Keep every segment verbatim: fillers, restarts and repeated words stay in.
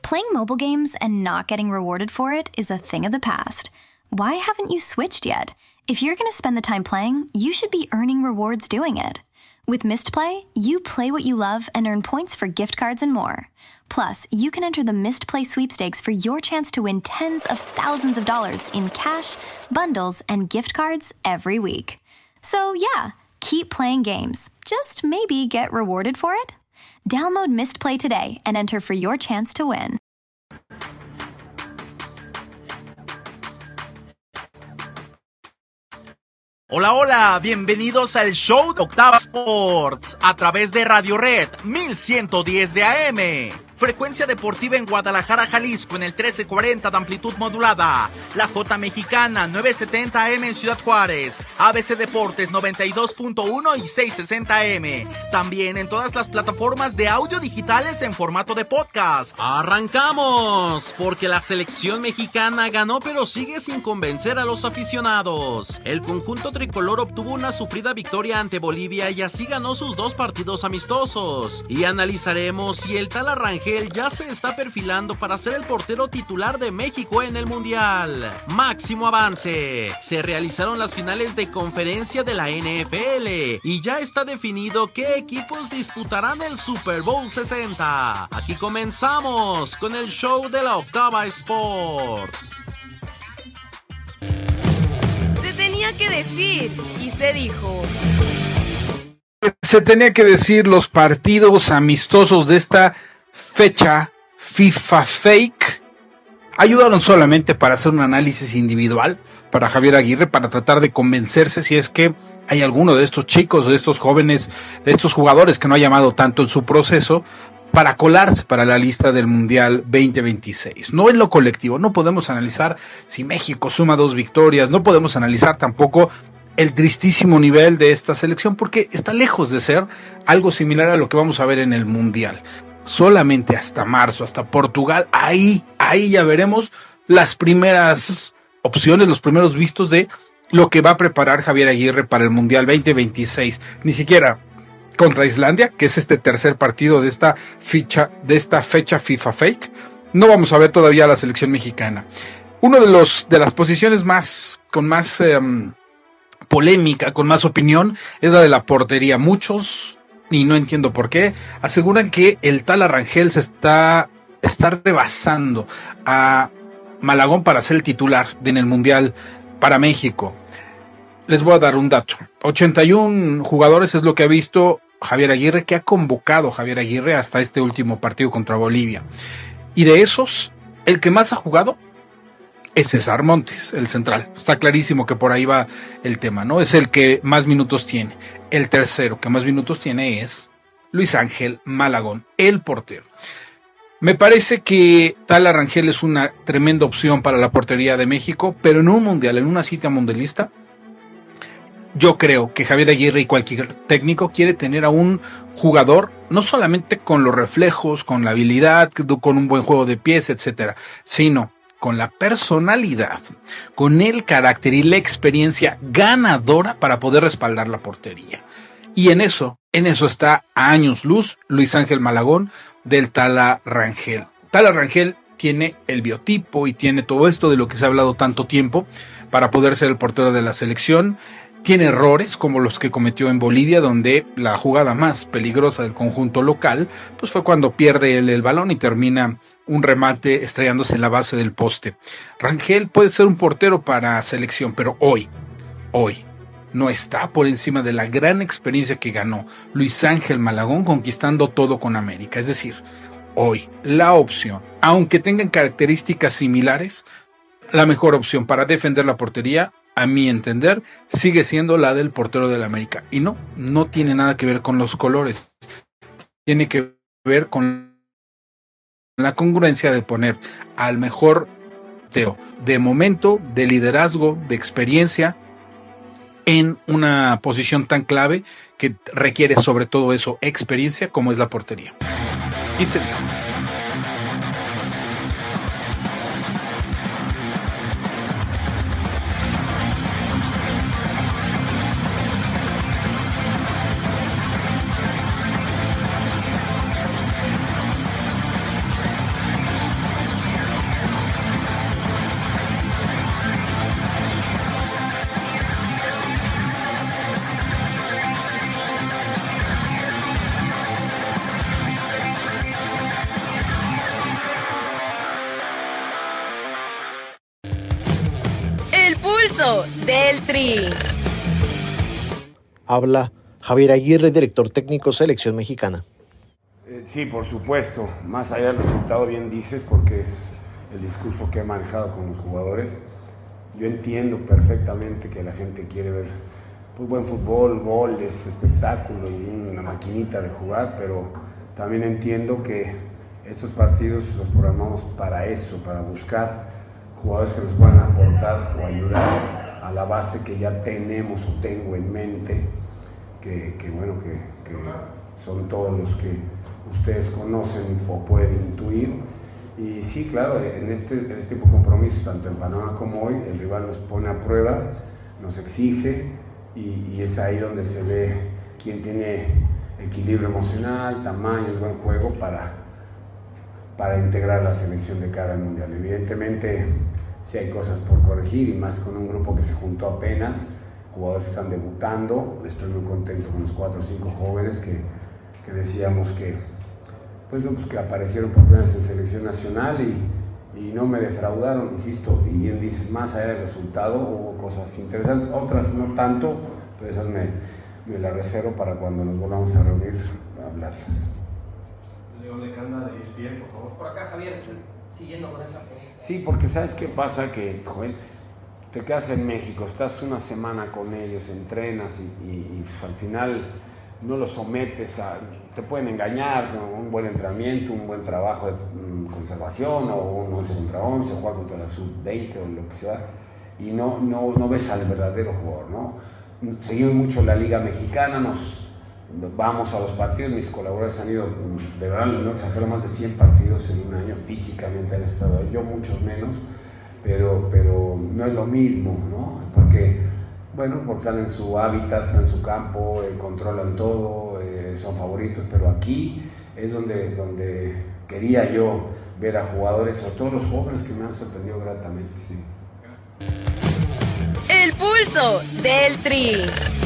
Playing mobile games and not getting rewarded for it is a thing of the past. Why haven't you switched yet? If you're going to spend the time playing, you should be earning rewards doing it. With Mist Play, you play what you love and earn points for gift cards and more. Plus, you can enter the Mist Play sweepstakes for your chance to win tens of thousands of dollars in cash, bundles, and gift cards every week. So yeah, keep playing games. Just maybe get rewarded for it. Download Mist Play today and enter for your chance to win. Hola, hola, bienvenidos al show de Octava Sports a través de Radio Red mil ciento diez de A M. Frecuencia deportiva en Guadalajara, Jalisco en el trece cuarenta de amplitud modulada. La J Mexicana nueve setenta A M en Ciudad Juárez. A B C Deportes noventa y dos punto uno y seiscientos sesenta A M. También en todas las plataformas de audio digitales en formato de podcast. ¡Arrancamos! Porque la selección mexicana ganó pero sigue sin convencer a los aficionados. El conjunto tricolor obtuvo una sufrida victoria ante Bolivia y así ganó sus dos partidos amistosos. Y analizaremos si el Tala Rangel ya se está perfilando para ser el portero titular de México en el Mundial. Máximo avance. Se realizaron las finales de conferencia de la N F L y ya está definido qué equipos disputarán el Super Bowl sesenta. Aquí comenzamos con el show de la Octava Sports. Se tenía que decir y se dijo. Se tenía que decir, los partidos amistosos de esta fecha FIFA Fake ayudaron solamente para hacer un análisis individual para Javier Aguirre, para tratar de convencerse si es que hay alguno de estos chicos, de estos jóvenes, de estos jugadores que no ha llamado tanto en su proceso para colarse para la lista del Mundial veinte veintiséis. No en lo colectivo, no podemos analizar si México suma dos victorias, no podemos analizar tampoco el tristísimo nivel de esta selección porque está lejos de ser algo similar a lo que vamos a ver en el Mundial. Solamente hasta marzo, hasta Portugal, ahí, ahí ya veremos las primeras opciones, los primeros vistos de lo que va a preparar Javier Aguirre para el Mundial veinte veintiséis. Ni siquiera contra Islandia, que es este tercer partido de esta ficha, de esta fecha FIFA Fake, no vamos a ver todavía a la selección mexicana. Uno de los de las posiciones más con más eh, polémica, con más opinión, es la de la portería. Muchos, y no entiendo por qué, aseguran que el Tala Rangel se está, está rebasando a Malagón para ser el titular en el Mundial para México. Les voy a dar un dato. ochenta y uno jugadores es lo que ha visto Javier Aguirre, que ha convocado Javier Aguirre hasta este último partido contra Bolivia. Y de esos, el que más ha jugado es César Montes, el central. Está clarísimo que por ahí va el tema, ¿no? Es el que más minutos tiene. El tercero que más minutos tiene es Luis Ángel Malagón, el portero. Me parece que Tala Rangel es una tremenda opción para la portería de México, pero en un mundial, en una cita mundialista, yo creo que Javier Aguirre y cualquier técnico quiere tener a un jugador no solamente con los reflejos, con la habilidad, con un buen juego de pies, etcétera, sino con la personalidad, con el carácter y la experiencia ganadora para poder respaldar la portería. Y en eso, en eso está a años luz Luis Ángel Malagón del Tala Rangel. Tala Rangel tiene el biotipo y tiene todo esto de lo que se ha hablado tanto tiempo para poder ser el portero de la selección. Tiene errores como los que cometió en Bolivia, donde la jugada más peligrosa del conjunto local pues fue cuando pierde el, el balón y termina un remate estrellándose en la base del poste. Rangel puede ser un portero para selección, pero hoy, hoy no está por encima de la gran experiencia que ganó Luis Ángel Malagón conquistando todo con América. Es decir, hoy la opción, aunque tengan características similares, la mejor opción para defender la portería, a mi entender, sigue siendo la del portero del América. Y no, no tiene nada que ver con los colores. Tiene que ver con la congruencia de poner al mejor portero de momento, de liderazgo, de experiencia, en una posición tan clave que requiere sobre todo eso, experiencia, como es la portería. Y se dio. pulso del Tri. Habla Javier Aguirre, director técnico Selección Mexicana. Eh, sí, por supuesto, más allá del resultado, bien dices, porque es el discurso que he manejado con los jugadores. Yo entiendo perfectamente que la gente quiere ver pues, buen fútbol, goles, espectáculo y una maquinita de jugar, pero también entiendo que estos partidos los programamos para eso, para buscar jugadores que nos puedan aportar o ayudar a la base que ya tenemos o tengo en mente, que, que bueno, que, que son todos los que ustedes conocen o pueden intuir. Y sí, claro, en este, en este tipo de compromisos, tanto en Panamá como hoy, el rival nos pone a prueba, nos exige y, y es ahí donde se ve quién tiene equilibrio emocional, tamaño, buen juego para, para integrar la selección de cara al Mundial. Evidentemente, sí hay cosas por corregir y más con un grupo que se juntó apenas, jugadores que están debutando. Estoy muy contento con los cuatro o cinco jóvenes que, que decíamos que Pues, pues que aparecieron por primera vez en selección nacional y, y no me defraudaron, insisto, y bien dices, más allá del resultado hubo cosas interesantes, otras no tanto, pero esas me, me las reservo para cuando nos volvamos a reunir a hablarlas. León de Canda de E S P N, por favor. Por acá, Javier, siguiendo con esa pregunta. Sí, porque ¿sabes qué pasa? Que, joder, te quedas en México, estás una semana con ellos, entrenas y, y, y al final no los sometes a... Te pueden engañar con un buen entrenamiento, un buen trabajo de conservación o un once contra once, jugar contra la sub veinte o lo que sea, y no, no, no ves al verdadero jugador, ¿no? Seguimos mucho la Liga Mexicana, nos vamos a los partidos, mis colaboradores han ido, de verdad, no exagero, más de cien partidos en un año, físicamente han estado ahí, yo muchos menos, pero, pero no es lo mismo, ¿no? Porque... Bueno, porque están en su hábitat, están en su campo, eh, controlan todo, eh, son favoritos, pero aquí es donde, donde quería yo ver a jugadores, sobre todo los jóvenes, que me han sorprendido gratamente. Sí. El pulso del Tri.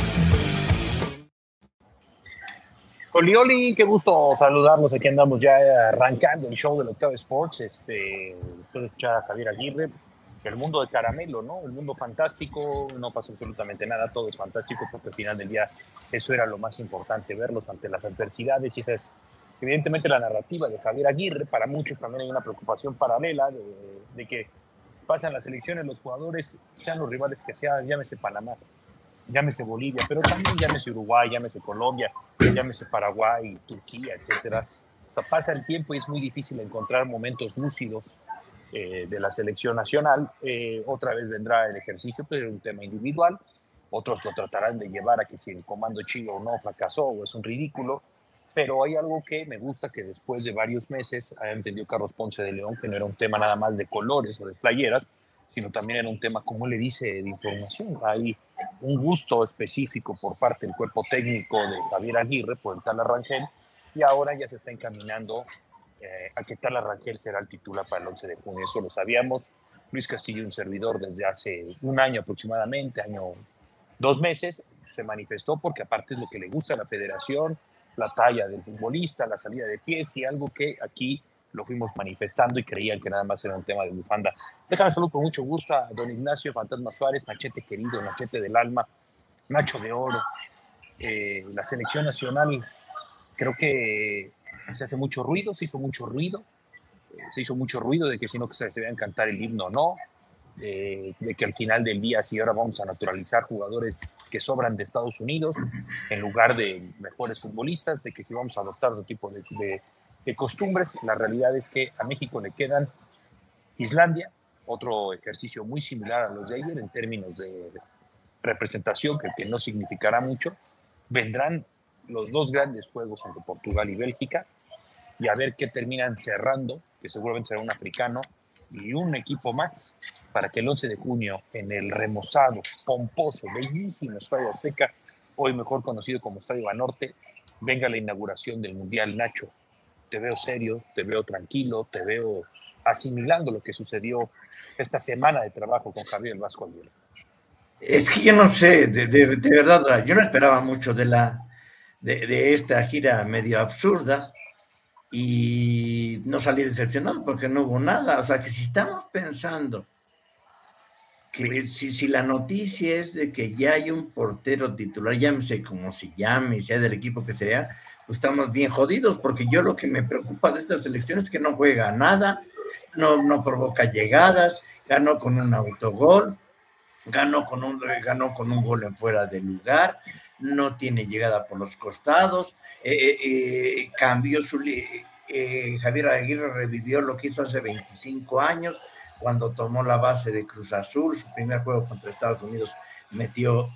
Oli, Oli, qué gusto saludarlos. Aquí andamos ya arrancando el show del Octavo Sports. Este, después de escuchar a Javier Aguirre. El mundo de caramelo, ¿no? El mundo fantástico, no pasa absolutamente nada, todo es fantástico, porque al final del día eso era lo más importante, verlos ante las adversidades, y esa es evidentemente la narrativa de Javier Aguirre. Para muchos también hay una preocupación paralela de, de que pasan las elecciones, los jugadores, sean los rivales que sean, llámese Panamá, llámese Bolivia, pero también llámese Uruguay, llámese Colombia, llámese Paraguay, Turquía, etcétera. O sea, pasa el tiempo y es muy difícil encontrar momentos lúcidos Eh, de la selección nacional. Eh, otra vez vendrá el ejercicio, pero es un tema individual. Otros lo tratarán de llevar a que si el comando chino o no fracasó o es un ridículo, pero hay algo que me gusta, que después de varios meses haya entendido Carlos Ponce de León que no era un tema nada más de colores o de playeras, sino también era un tema, como le dice, de información. Hay un gusto específico por parte del cuerpo técnico de Javier Aguirre por el Tala Rangel, y ahora ya se está encaminando Eh, a que Tala Rangel será el titular para el once de junio. Eso lo sabíamos. Luis Castillo, un servidor, desde hace un año aproximadamente, año, dos meses, se manifestó porque aparte es lo que le gusta a la federación, la talla del futbolista, la salida de pies, y algo que aquí lo fuimos manifestando y creían que nada más era un tema de bufanda. Déjame saludar con mucho gusto a don Ignacio Fantasma Suárez, Nachete querido, Nachete del alma, Nacho de oro. Eh, la selección nacional, creo que se hace mucho ruido, se hizo mucho ruido, eh, se hizo mucho ruido de que si no que se, se debían cantar el himno o no, eh, de que al final del día si ahora vamos a naturalizar jugadores que sobran de Estados Unidos en lugar de mejores futbolistas, de que si vamos a adoptar otro tipo de, de, de costumbres. La realidad es que a México le quedan Islandia, otro ejercicio muy similar a los de ayer en términos de representación, que, que no significará mucho. Vendrán los dos grandes juegos entre Portugal y Bélgica, y a ver qué terminan cerrando, que seguramente será un africano y un equipo más, para que el once de junio en el remozado, pomposo, bellísimo Estadio Azteca, hoy mejor conocido como Estadio Banorte, venga la inauguración del Mundial. Nacho, te veo serio, te veo tranquilo, te veo asimilando lo que sucedió esta semana de trabajo con Javier Vasco Aguirre. Es que yo no sé, de, de, de verdad, yo no esperaba mucho de la De, de esta gira medio absurda, y no salí decepcionado porque no hubo nada. O sea, que si estamos pensando que si, si la noticia es de que ya hay un portero titular, llámese como se llame, sea del equipo que sea, pues estamos bien jodidos, porque yo lo que me preocupa de esta selección es que no juega nada, no, no provoca llegadas, ganó con un autogol, ganó con un, ganó con un gol en fuera de lugar, no tiene llegada por los costados, eh, eh, cambió su... Eh, Javier Aguirre revivió lo que hizo hace veinticinco años, cuando tomó la base de Cruz Azul, su primer juego contra Estados Unidos metió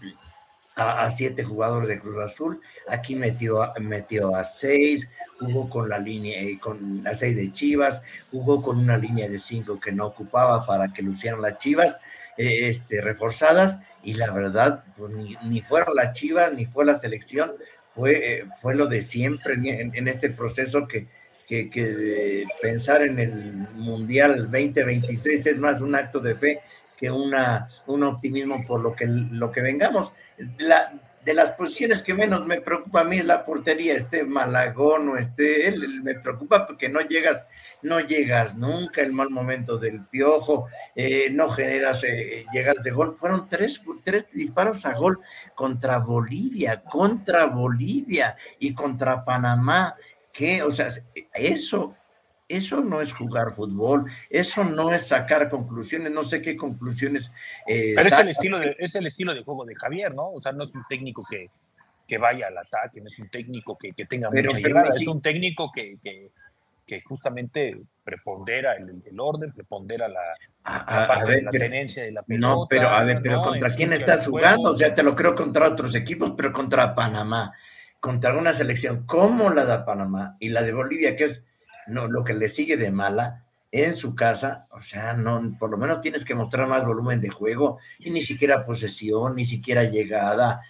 a, a siete jugadores de Cruz Azul, aquí metió, metió a seis, jugó con la línea, eh, con a seis de Chivas, jugó con una línea de cinco que no ocupaba para que lucieran las Chivas, eh, este, reforzadas, y la verdad, pues ni, ni fueron las Chivas, ni fue la selección, fue, eh, fue lo de siempre en, en este proceso que que, que pensar en el Mundial veinte veintiséis es más un acto de fe que una, un optimismo por lo que, lo que vengamos. La, de las posiciones que menos me preocupa a mí es la portería, esté Malagón o esté él, me preocupa porque no llegas, no llegas nunca, el mal momento del Piojo, eh, no generas eh, llegas de gol. Fueron tres, tres disparos a gol contra Bolivia, contra Bolivia y contra Panamá. ¿Qué? O sea, eso, eso no es jugar fútbol, eso no es sacar conclusiones, no sé qué conclusiones. Eh, Pero es el, estilo de, es el estilo de juego de Javier, ¿no? O sea, no es un técnico que, que vaya al ataque, no es un técnico que, que tenga pero, mucha pero llegada, sí. Es un técnico que, que, que justamente prepondera el, el orden, prepondera la, a, la parte a ver, de la pero, tenencia de la pelota. No, pero a ver, pero ¿no? ¿contra quién estás jugando? O sea, te lo creo contra otros equipos, pero contra Panamá, contra una selección como la de Panamá y la de Bolivia, que es no, lo que le sigue de mala en su casa, o sea, no, por lo menos tienes que mostrar más volumen de juego, y ni siquiera posesión, ni siquiera llegada.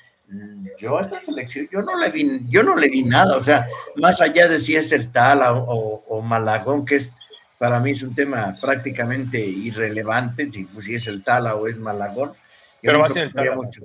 Yo a esta selección, yo no le vi, yo no le vi nada, o sea, más allá de si es el Tala o, o, o Malagón, que es, para mí es un tema prácticamente irrelevante, si, si es el Tala o es Malagón. Pero va a ser el Tala. Mucho.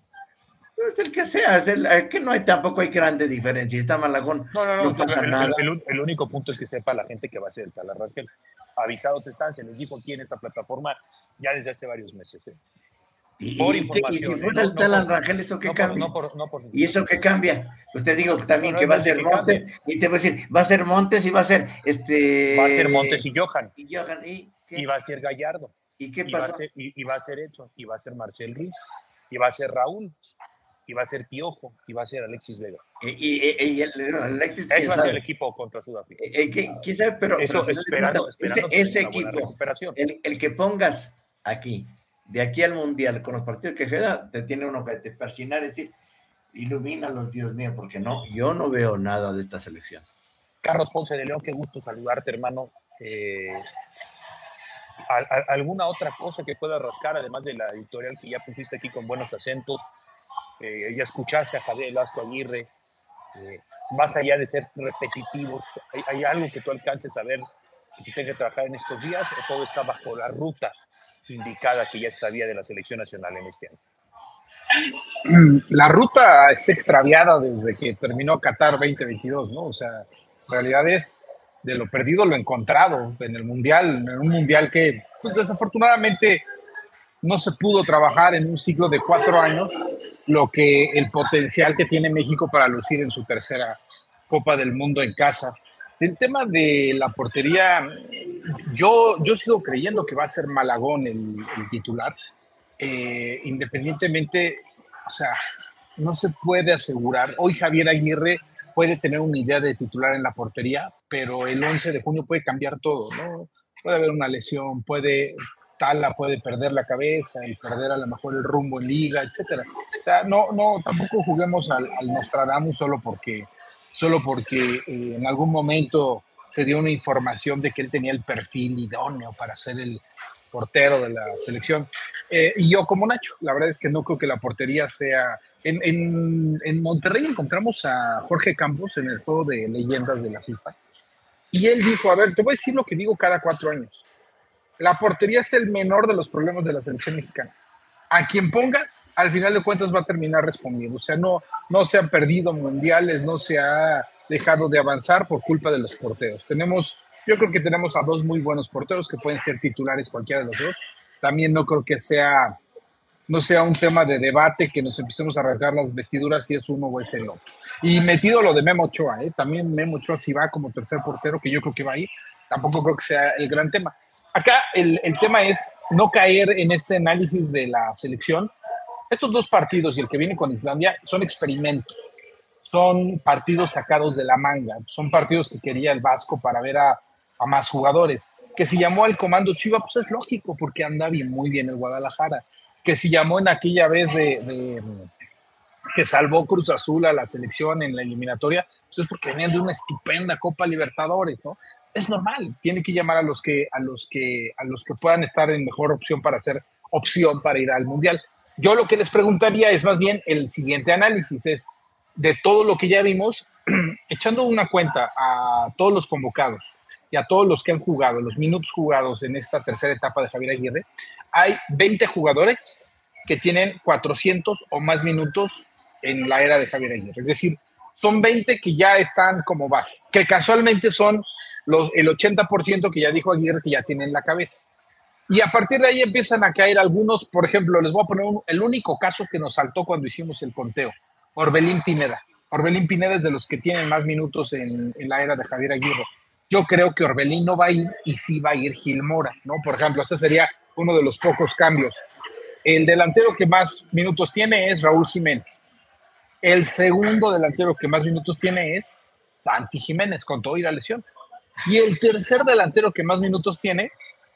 Es el que sea, es el, el que no hay, tampoco hay grande diferencia. Está Malagón, no, no, no, no pasa el, nada. El, el, el único punto es que sepa la gente que va a ser el Tala Rangel. Avisados están, se les dijo aquí en esta plataforma ya desde hace varios meses. ¿eh? Y, por y, información, y si fuera ¿eh? el no, Tala no, Rangel, ¿eso qué no cambia? Por, no por, no por, ¿Y eso qué cambia? Usted digo también no, no, que no, va a no ser Montes, cambie. Y te voy a decir, va a ser Montes y va a ser este... Va a ser Montes y Johan. Y Johan, ¿y qué? Y va a ser Gallardo. ¿Y qué y pasó? Va a ser, y, y va a ser Edson, y va a ser Marcel Ruiz, y va a ser Raúl, y va a ser Piojo, y va a ser Alexis Vega. Y, y, y, y el, Alexis, Eso va a ser el equipo contra Sudáfrica. Eh, ¿Quién sabe? Pero, Eso pero esperando, esperando ese, ese equipo, el, el que pongas aquí, de aquí al Mundial, con los partidos que queda, te tiene uno que te persinar y decir, ilumínalos, Dios mío, porque no, yo no veo nada de esta selección. Carlos Ponce de León, qué gusto saludarte, hermano. Eh, a, a, ¿Alguna otra cosa que pueda rascar, además de la editorial que ya pusiste aquí con buenos acentos? Eh, ya escuchaste a Javier Velasco Aguirre, eh, más allá de ser repetitivos, ¿hay, ¿hay algo que tú alcances a ver que se tenga que trabajar en estos días, o todo está bajo la ruta indicada que ya sabía de la selección nacional en este año? La ruta está extraviada desde que terminó Qatar veinte veintidós, ¿no? O sea, en realidad es de lo perdido lo encontrado en el Mundial, en un Mundial que, pues, desafortunadamente no se pudo trabajar en un ciclo de cuatro años, lo que el potencial que tiene México para lucir en su tercera Copa del Mundo en casa. El tema de la portería, yo, yo sigo creyendo que va a ser Malagón el, el titular, eh, independientemente, o sea, no se puede asegurar. Hoy Javier Aguirre puede tener una idea de titular en la portería, pero el once de junio puede cambiar todo, ¿no? Puede haber una lesión, puede... Tala puede perder la cabeza y perder a lo mejor el rumbo en liga, etcétera. O sea, no, no, tampoco juguemos al, al Nostradamus solo porque, solo porque eh, en algún momento se dio una información de que él tenía el perfil idóneo para ser el portero de la selección. Eh, y yo como Nacho, la verdad es que no creo que la portería sea... En, en, en Monterrey encontramos a Jorge Campos en el juego de leyendas de la FIFA y él dijo, a ver, te voy a decir lo que digo cada cuatro años. La portería es el menor de los problemas de la selección mexicana. A quien pongas, al final de cuentas va a terminar respondiendo. O sea, no, no se han perdido mundiales, no se ha dejado de avanzar por culpa de los porteros. Tenemos, yo creo que tenemos a dos muy buenos porteros que pueden ser titulares cualquiera de los dos, también no creo que sea, no sea un tema de debate que nos empecemos a rasgar las vestiduras si es uno o es el otro. Y metido lo de Memo Ochoa, ¿eh? También Memo Ochoa si va como tercer portero, que yo creo que va ahí, tampoco creo que sea el gran tema. Acá el, el tema es no caer en este análisis de la selección. Estos dos partidos y el que viene con Islandia son experimentos, son partidos sacados de la manga, son partidos que quería el Vasco para ver a, a más jugadores. Que si llamó al comando Chiva, pues es lógico, porque anda bien, muy bien el Guadalajara. Que si llamó en aquella vez de, de que salvó Cruz Azul a la selección en la eliminatoria, pues es porque venían de una estupenda Copa Libertadores, ¿no? Es normal, tiene que llamar a los que, a los que, a los que puedan estar en mejor opción para hacer opción para ir al Mundial. Yo lo que les preguntaría es más bien el siguiente análisis, es de todo lo que ya vimos, echando una cuenta a todos los convocados y a todos los que han jugado, los minutos jugados en esta tercera etapa de Javier Aguirre, hay veinte jugadores que tienen cuatrocientos o más minutos en la era de Javier Aguirre. Es decir, son veinte que ya están como base, que casualmente son los, el ochenta por ciento que ya dijo Aguirre que ya tienen la cabeza. Y a partir de ahí empiezan a caer algunos, por ejemplo, les voy a poner un, el único caso que nos saltó cuando hicimos el conteo, Orbelín Pineda. Orbelín Pineda es de los que tienen más minutos en, en la era de Javier Aguirre. Yo creo que Orbelín no va a ir y sí va a ir Gil Mora, ¿no? Por ejemplo, este sería uno de los pocos cambios. El delantero que más minutos tiene es Raúl Jiménez. El segundo delantero que más minutos tiene es Santi Jiménez, con todo y la lesión. Y el tercer delantero que más minutos tiene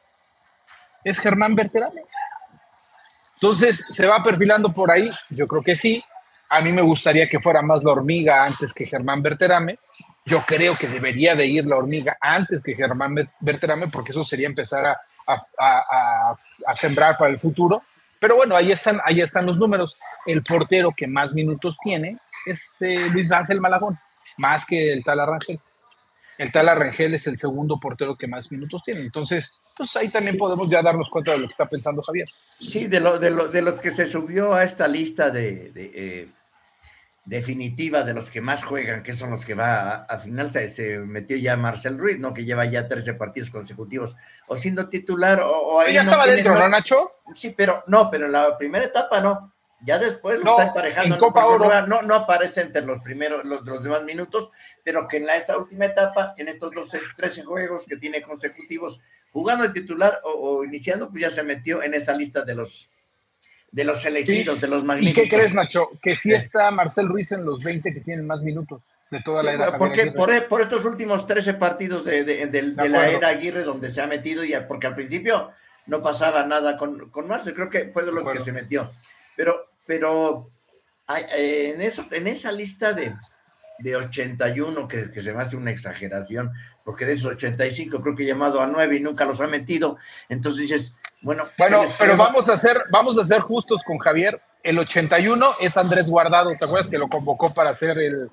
es Germán Berterame. Entonces, ¿se va perfilando por ahí? Yo creo que sí. A mí me gustaría que fuera más la Hormiga antes que Germán Berterame. Yo creo que debería de ir la Hormiga antes que Germán Berterame, porque eso sería empezar a, a, a, a sembrar para el futuro. Pero bueno, ahí están, ahí están los números. El portero que más minutos tiene es eh, Luis Ángel Malagón, más que el tal Arrangel. El tal Arrangel es el segundo portero que más minutos tiene. Entonces, pues ahí también sí podemos ya darnos cuenta de lo que está pensando Javier. Sí, de, lo, de, lo, de los que se subió a esta lista de, de eh, definitiva de los que más juegan, que son los que va a, a final, se, se metió ya Marcel Ruiz, ¿no? Que lleva ya trece partidos consecutivos, o siendo titular, o, o ahí ya no estaba tiene, dentro, no, ¿no, Nacho? Sí, pero no, pero en la primera etapa no. Ya después lo no, está emparejando. En Copa Oro. No, no aparece entre los primeros, los, los demás minutos, pero que en la, esta última etapa, en estos doce, trece juegos que tiene consecutivos, jugando de titular o, o iniciando, pues ya se metió en esa lista de los de los elegidos, sí, de los magníficos. ¿Y qué crees, Nacho? Que sí, sí está Marcel Ruiz en los veinte que tienen más minutos de toda la sí, era. Porque por, por estos últimos trece partidos de, de, de, de, de la era Aguirre donde se ha metido, y porque al principio no pasaba nada con, con Marcel, creo que fue de los de que se metió. Pero, pero hay, eh, en, eso, en esa lista de, de ochenta y uno, que, que se me hace una exageración, porque de esos ochenta y cinco creo que he llamado a nueve y nunca los ha metido, entonces dices, bueno... Bueno, pero vamos a, hacer, vamos a ser justos con Javier. El ochenta y uno es Andrés Guardado, ¿te acuerdas que lo convocó para hacer el,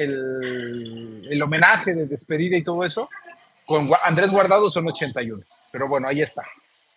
el, el homenaje de despedida y todo eso? Con Andrés Guardado son ochenta y uno, pero bueno, ahí está.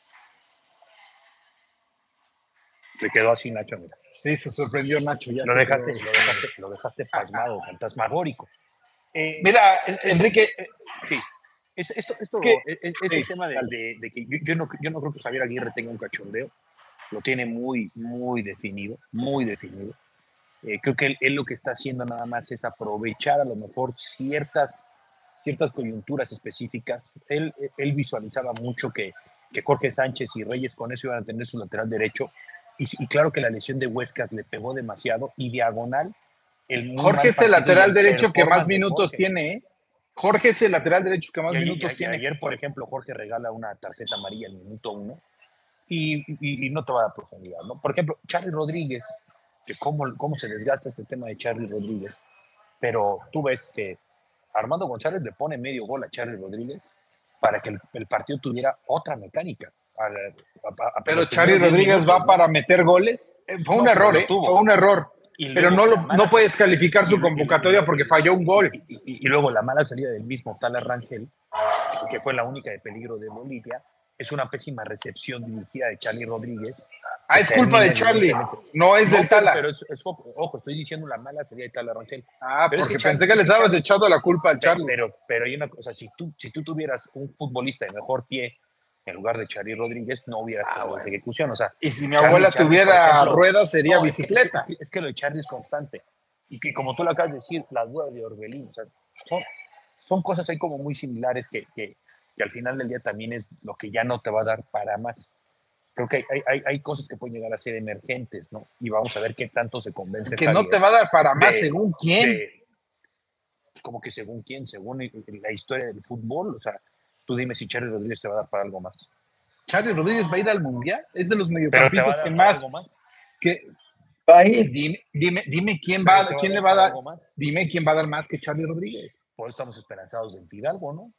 Se quedó así Nacho, mira. Sí, se sorprendió Nacho. Ya lo, dejaste, lo, dejaste, lo dejaste pasmado, fantasmagórico. Eh, mira, Enrique, eh, sí. Es, esto esto ¿Qué? es, es sí, el tema de, de, de que yo, yo, no, yo no creo que Javier Aguirre tenga un cachondeo. Lo tiene muy, muy definido, muy definido. Eh, creo que él, él lo que está haciendo nada más es aprovechar a lo mejor ciertas, ciertas coyunturas específicas. Él, él visualizaba mucho que, que Jorge Sánchez y Reyes con eso iban a tener su lateral derecho. Y, y claro que la lesión de Huescas le pegó demasiado, y diagonal el Jorge es el lateral derecho que más minutos tiene, ¿eh? Jorge es el lateral derecho que más y, minutos y, tiene. Ayer, por ejemplo, Jorge regala una tarjeta amarilla al minuto uno y, y, y no te va a dar profundidad, ¿no? Por ejemplo, Charly Rodríguez, que cómo, cómo se desgasta este tema de Charly Rodríguez, pero tú ves que Armando González le pone medio gol a Charly Rodríguez para que el, el partido tuviera otra mecánica. A, a, a, pero Charly Rodríguez minutos, va ¿no? para meter goles. Fue un no, error, ¿eh? Fue un error. Y pero no, lo, no puedes calificar su convocatoria porque falló un gol. Y, y, y luego la mala salida del mismo tal Arrangel, que fue la única de peligro de Bolivia, es una pésima recepción dirigida de Charly Rodríguez. Ah, es culpa de Charly, no es del Tala. Pero es, es, ojo, estoy diciendo la mala salida de Tala Arrangel. Ah, pero porque es que pensé Charly, que le estabas echando la culpa al Charly. Pero, pero hay una cosa, si tú, si tú tuvieras un futbolista de mejor pie en lugar de Charly Rodríguez, no hubiera estado Ah, bueno. esa ejecución. O sea, Y si mi Charly, abuela Charly, tuviera por ejemplo, ruedas, sería no, es que- bicicleta. Es que, es que lo de Charly es constante. Y que como tú lo acabas de decir, las dudas de Orbelín, o sea, son, son cosas ahí como muy similares que, que, que al final del día también es lo que ya no te va a dar para más. Creo que hay, hay, hay cosas que pueden llegar a ser emergentes, ¿no? Y vamos a ver qué tanto se convence. Que no te va a dar para más, según quién. De, como que según quién, según la historia del fútbol, o sea, tú dime si Charly Rodríguez te va a dar para algo más. Charly Rodríguez va a ir al Mundial, es de los Pero te va a mediocampistas dar que para más, algo más. que Va a ir. dime, dime, dime quién Pero va, te va quién a le dar va a para dar, algo más. dime quién va a dar más que Charly Rodríguez. Por eso estamos esperanzados en Fidalgo, ¿no?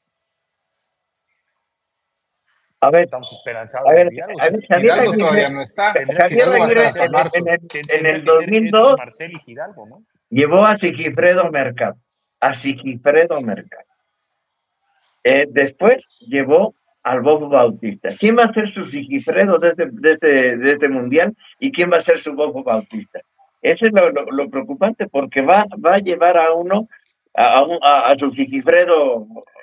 A ver, Estamos esperanzados a ver, en Fidalgo. a ver, O sea, Javier Fidalgo Aguirre- todavía no está. tendría que Javier ser- Aguirre hasta en, marzo. en el, en tendría el que ser dos mil Edson dos Marcel y Fidalgo, ¿no? llevó a Sigifredo Mercado, a Sigifredo Mercado. Eh, después llevó al Bofo Bautista. ¿Quién va a ser su Sigifredo de este, de, este, de este mundial y quién va a ser su Bofo Bautista? Eso es lo, lo, lo preocupante, porque va, va a llevar a uno, a, a, un- a- a su Sigifredo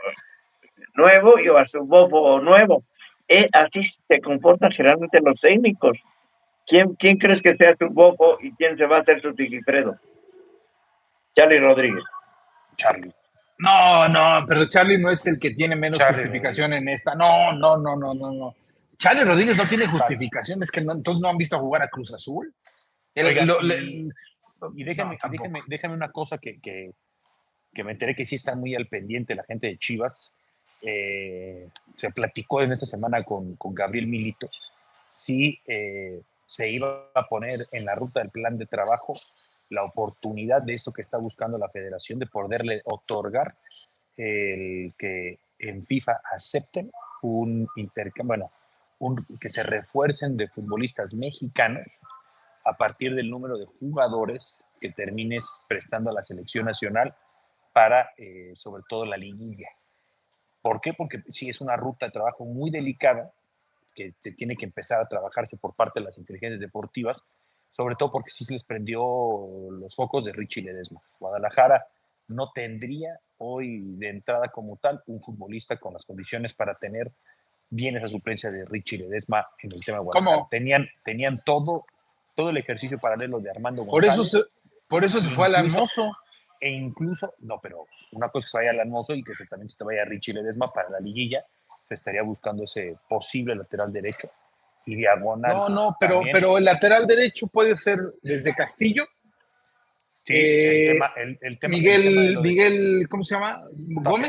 nuevo y a su Bofo nuevo. Eh, así se comportan generalmente los técnicos. ¿Quién, ¿Quién crees que sea su Bofo y quién se va a hacer su Sigifredo? Charly Rodríguez. Charly. No, no, pero Charly no es el que tiene menos Charly justificación en esta. No, no, no, no, no, no. Charly Rodríguez no tiene justificación, es que no, entonces no han visto jugar a Cruz Azul. El- Oigan, lo- y- le- Y déjame, No, tampoco. déjame, déjame una cosa que, que, que me enteré que sí está muy al pendiente la gente de Chivas. Eh, se platicó en esta semana con, con Gabriel Milito si eh, se iba a poner en la ruta del plan de trabajo la oportunidad de esto que está buscando la federación de poderle otorgar el que en FIFA acepten un intercambio, bueno, un, que se refuercen de futbolistas mexicanos a partir del número de jugadores que termines prestando a la selección nacional para, eh, sobre todo, la liguilla. ¿Por qué? Porque sí es una ruta de trabajo muy delicada que se tiene que empezar a trabajarse por parte de las inteligencias deportivas, sobre todo porque sí se les prendió los focos de Richie Ledesma. Guadalajara no tendría hoy de entrada como tal un futbolista con las condiciones para tener bien esa suplencia de Richie Ledesma en el tema de Guadalajara. ¿Cómo? Tenían, tenían todo, todo el ejercicio paralelo de Armando Por eso González. se, por eso se fue al Incluso- Almozo. E incluso, no, pero una cosa es que se vaya al Almozo y que se, también se te vaya Richie Ledesma para la liguilla, se estaría buscando ese posible lateral derecho y diagonal. No, no, pero, también. pero el lateral derecho puede ser desde Castillo. Sí, eh, el tema, el, el tema- el Miguel, tema de lo de- Miguel, ¿cómo se llama? Gómez.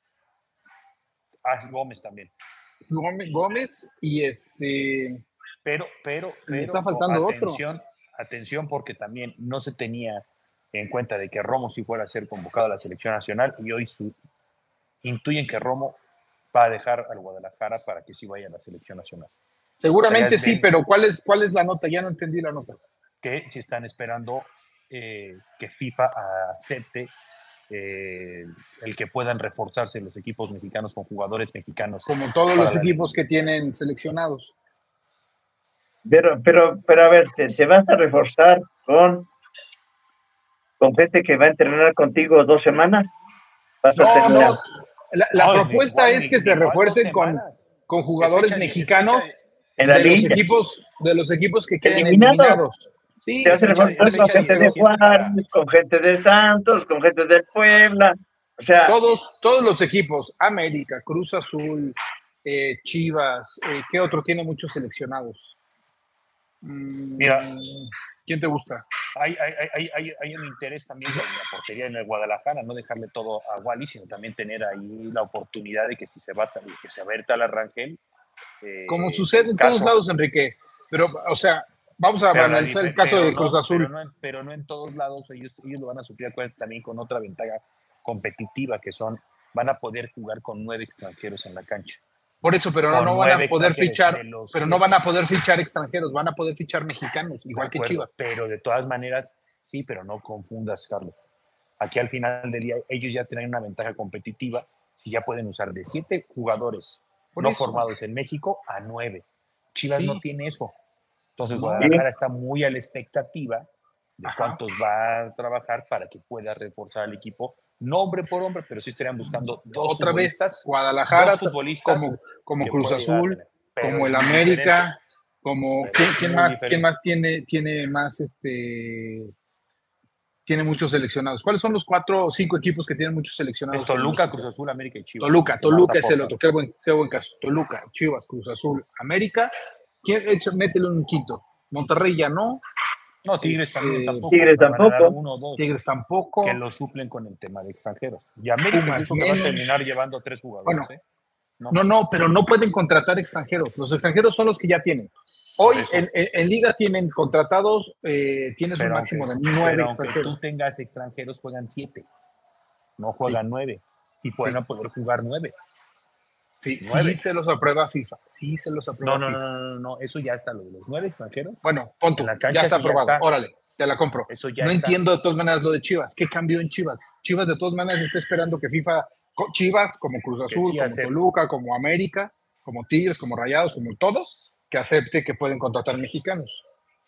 Ah, Gómez también. Gómez, Gómez y este. Pero, pero, pero está faltando otro. atención, atención, porque también no se tenía en cuenta de que Romo sí fuera a ser convocado a la selección nacional y hoy su, intuyen que Romo va a dejar al Guadalajara para que sí vaya a la selección nacional. Seguramente Estaría sí, bien pero ¿cuál es, ¿cuál es la nota? Ya no entendí la nota. que si están esperando eh, que FIFA acepte eh, el que puedan reforzarse los equipos mexicanos con jugadores mexicanos. Como todos para los la- equipos que tienen seleccionados. Pero, pero, pero a ver, ¿te, te vas a reforzar con, con gente que va a entrenar contigo dos semanas? ¿Vas a No, terminar? no. La, la No, propuesta ni- es que ni- se ni refuercen dos con, semanas. con jugadores Es fecha- es mexicanos fecha En la de los liga. equipos de los equipos que queden Eliminados. eliminados. Sí, Te vas a fecha- reforzar es con fecha gente de diecisiete para- Juárez, con gente de Santos, con gente del Puebla. O sea, todos, todos los equipos, América, Cruz Azul, eh, Chivas, eh, ¿qué otro tiene muchos seleccionados? Mm, Mira. ¿Quién te gusta? Hay, hay, hay, hay, hay un interés también en la portería en el Guadalajara, no dejarle todo a Wally, sino también tener ahí la oportunidad de que si se va, que se va a ir tal Rangel. eh, Como sucede en caso- todos lados, Enrique. Pero, o sea, vamos a pero la analizar el dife- caso pero de no- Cruz Azul. Pero no, en- pero no en todos lados, ellos, ellos lo van a suplir acuérdate, también con otra ventaja competitiva, que son, van a poder jugar con nueve extranjeros en la cancha. Por eso, pero no, con no van a nueve poder extranjeros fichar, de los pero siete. no van a poder fichar extranjeros, van a poder fichar mexicanos, igual De que acuerdo, Chivas. Pero de todas maneras, sí, pero no confundas, Carlos. Aquí al final del día, ellos ya tienen una ventaja competitiva y ya pueden usar de siete jugadores Por no eso. formados en México a nueve. Chivas Sí. no tiene eso. Entonces, No. Guadalajara está muy a la expectativa de Ajá. cuántos va a trabajar para que pueda reforzar al equipo no hombre por hombre, pero sí estarían buscando dos Otra vez, futbolistas, Guadalajara, dos futbolistas como, como que Cruz puede llegar a Azul, tener. Pero como es el muy América, diferente. como Pero ¿quién, es quién muy más, diferente. quién más tiene, tiene más este tiene muchos seleccionados. ¿Cuáles son los cuatro o cinco equipos que tienen muchos seleccionados? Es Toluca, Cruz Azul, América y Chivas. Toluca, ¿Qué más Toluca es el aportan? otro. Qué buen, qué buen caso. Toluca, Chivas, Cruz Azul, América. ¿Quién, echa, métele un quinto. Monterrey ya no. No, Tigres Este, también tampoco. Tigres Van a dar tampoco. uno o dos Tigres tampoco. que lo suplen con el tema de extranjeros. Y América Pumas incluso que va a menos. terminar llevando tres jugadores. Bueno, ¿eh? No, No, no, pero no pueden contratar extranjeros. Los extranjeros son los que ya tienen. Hoy Por eso. en, en- en Liga tienen contratados, eh, tienes un pero máximo aunque, de nueve pero aunque extranjeros. tú tengas extranjeros, juegan siete. No juegan nueve. Y pueden Sí. poder jugar nueve. Sí, nueve. sí se los aprueba FIFA. Sí se los aprueba No, no, FIFA. no, no, no, no, eso ya está, lo de los nueve extranjeros. Bueno, pon tú, En la cancha ya está sí ya aprobado. está. Órale, te la compro. Eso ya No está. entiendo de todas maneras lo de Chivas. ¿Qué cambió en Chivas? Chivas de todas maneras está esperando que FIFA, co- Chivas como Cruz Que Azul, sí como acepte. Toluca, como América, como Tigres, como Rayados, como todos, que acepte que pueden contratar mexicanos.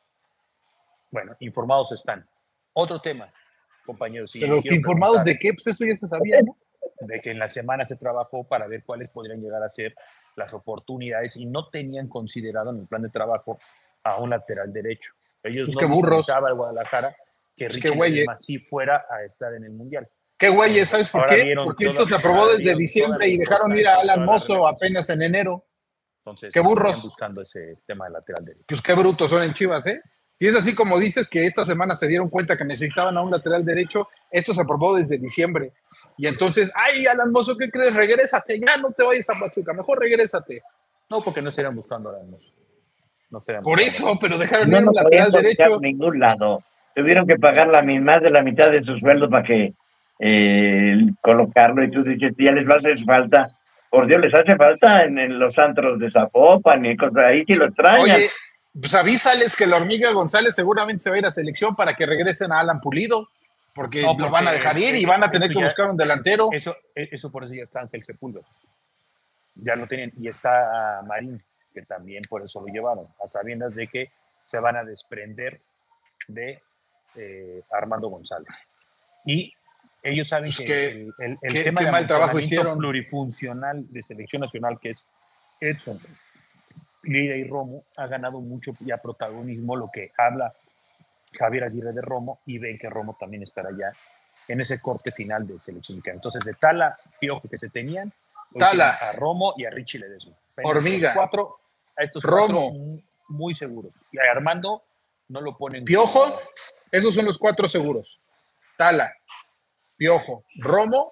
Bueno, informados están. Otro tema, compañeros. y Pero quiero informados preguntar de qué, pues eso ya se sabía, ¿no? de que en la semana se trabajó para ver cuáles podrían llegar a ser las oportunidades y no tenían considerado en el plan de trabajo a un lateral derecho. Ellos Pues no qué burros. pensaba el Guadalajara que Pues Richie qué güeyes. Ledesma sí fuera a estar en el Mundial. Qué güeyes, ¿sabes por Ahora qué? vieron Porque toda- esto se aprobó ahora desde vieron diciembre toda la y dejaron ir a importancia, Alan toda la Mozo relevancia. apenas en enero. Entonces, Qué estarían burros. buscando ese tema de lateral derecho. Pues qué brutos son en Chivas, ¿eh? Si es así como dices que esta semana se dieron cuenta que necesitaban a un lateral derecho, esto se aprobó desde diciembre. Y entonces, ay, Alan Mozo, ¿qué crees? Regrésate, ya no te vayas a Pachuca, mejor regrésate. No, porque no estarían buscando a Alan Mozo. No estarían Por buscando. eso, pero dejaron No ir a lo un podían lateral colocar derecho. en ningún lado. Tuvieron que pagar la, mi- más de la mitad de su sueldo para que eh, colocarlo. Y tú dices, ya les va a hacer falta. Por Dios, les hace falta en, en los antros de Zapopan y cosas ahí, si lo extrañan. Oye, pues avísales que la hormiga González seguramente se va a ir a selección para que regresen a Alan Pulido, porque No, lo van a porque dejar ir y van a tener eso que ya- buscar un delantero. Eso, eso por eso ya está Ángel Sepúlveda. Ya lo tienen. Y está Marín, que también por eso lo llevaron, a sabiendas de que se van a desprender de eh, Armando González. Y ellos saben Pues que, que- el, el- el qué- tema qué de mal trabajo amontonamiento hicieron. plurifuncional de selección nacional, que es Edson, Lira y Romo, ha ganado mucho ya protagonismo, lo que habla Javier Aguirre de Romo, y ven que Romo también estará ya en ese corte final de selección mexicana. Entonces, de Tala, Piojo que se tenían, hoy Tala. tienen a Romo y a Richie Ledesma. Ven, Hormiga. estos cuatro, a estos Romo. cuatro mu- muy seguros. Y a Armando no lo ponen. Piojo, esos son los cuatro seguros. Tala, Piojo, Romo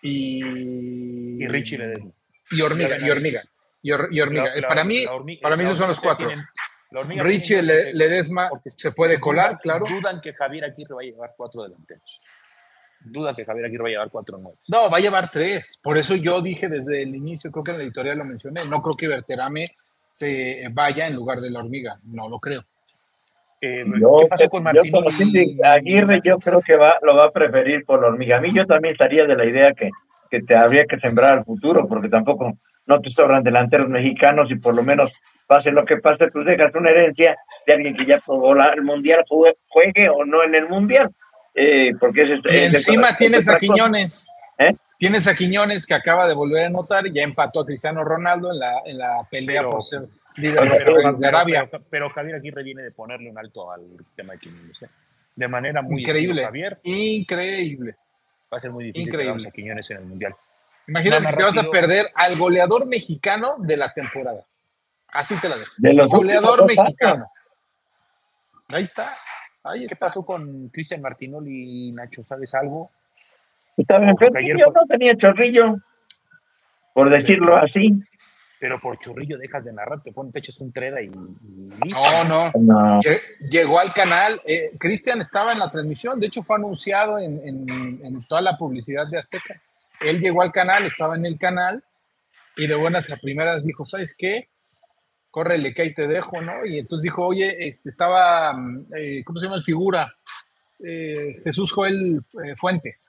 y... Y Richie Ledesma. Y hormiga, y hormiga. Y, hor- y hormiga. La- la- para mí, la hormiga- para mí la esos son los hormiga cuatro. tienen- la hormiga Richie tienen- Le- Ledesma porque se puede colar, dudan- claro. Dudan que Javier Aguirre va a llevar cuatro delanteros. Dudan que Javier Aguirre va a llevar cuatro nueve. No, va a llevar tres. Por eso yo dije desde el inicio, creo que en la editorial lo mencioné, no creo que Berterame se vaya en lugar de la hormiga. No lo creo. Eh, Yo, ¿Qué pasó con yo Martín? conociendo a Aguirre, yo creo que va, lo va a preferir por la hormiga. A mí yo también estaría de la idea que, que te habría que sembrar al futuro, porque tampoco no te sobran delanteros mexicanos y por lo menos pase lo que pase, tú dejas una herencia de alguien que ya probó la- el Mundial, juegue, juegue o no en el Mundial. Eh, porque es, Y es- encima es tienes otra a Quiñones. ¿Eh? Tienes a Quiñones que acaba de volver a anotar y ya empató a Cristiano Ronaldo en la, en la pelea Pero- por ser líder Pero- de los Reyes de Pero, Arabia. pero- pero Javier Aguirre viene de ponerle un alto al tema de Quiñones. ¿eh? De manera muy Increíble. estilo Javier, Increíble. va a ser muy difícil Increíble. que a Quiñones en el Mundial. Imagínate Nada que te vas a rápido. perder al goleador mexicano de la temporada. Así te la dejo. De los Goleador últimos dos mexicano. Ahí está. Ahí ¿Qué está. pasó con Cristian Martinoli, Nacho? ¿Sabes algo? Estaba Porque enfermo, ayer yo fue- no tenía chorrillo, por decirlo así. Pero por churrillo dejas de narrar, te pones, te echas un treda y, y listo. No, no. No. Lle- Llegó al canal. eh, Cristian estaba en la transmisión. De hecho, fue anunciado en, en- en toda la publicidad de Azteca. Él llegó al canal, estaba en el canal y de buenas a primeras dijo, ¿sabes qué? Córrele que ahí te dejo, ¿no? Y entonces dijo, oye, este, estaba, mm, eh, ¿cómo se llama el figura? Eh, Jesús Joel eh, Fuentes.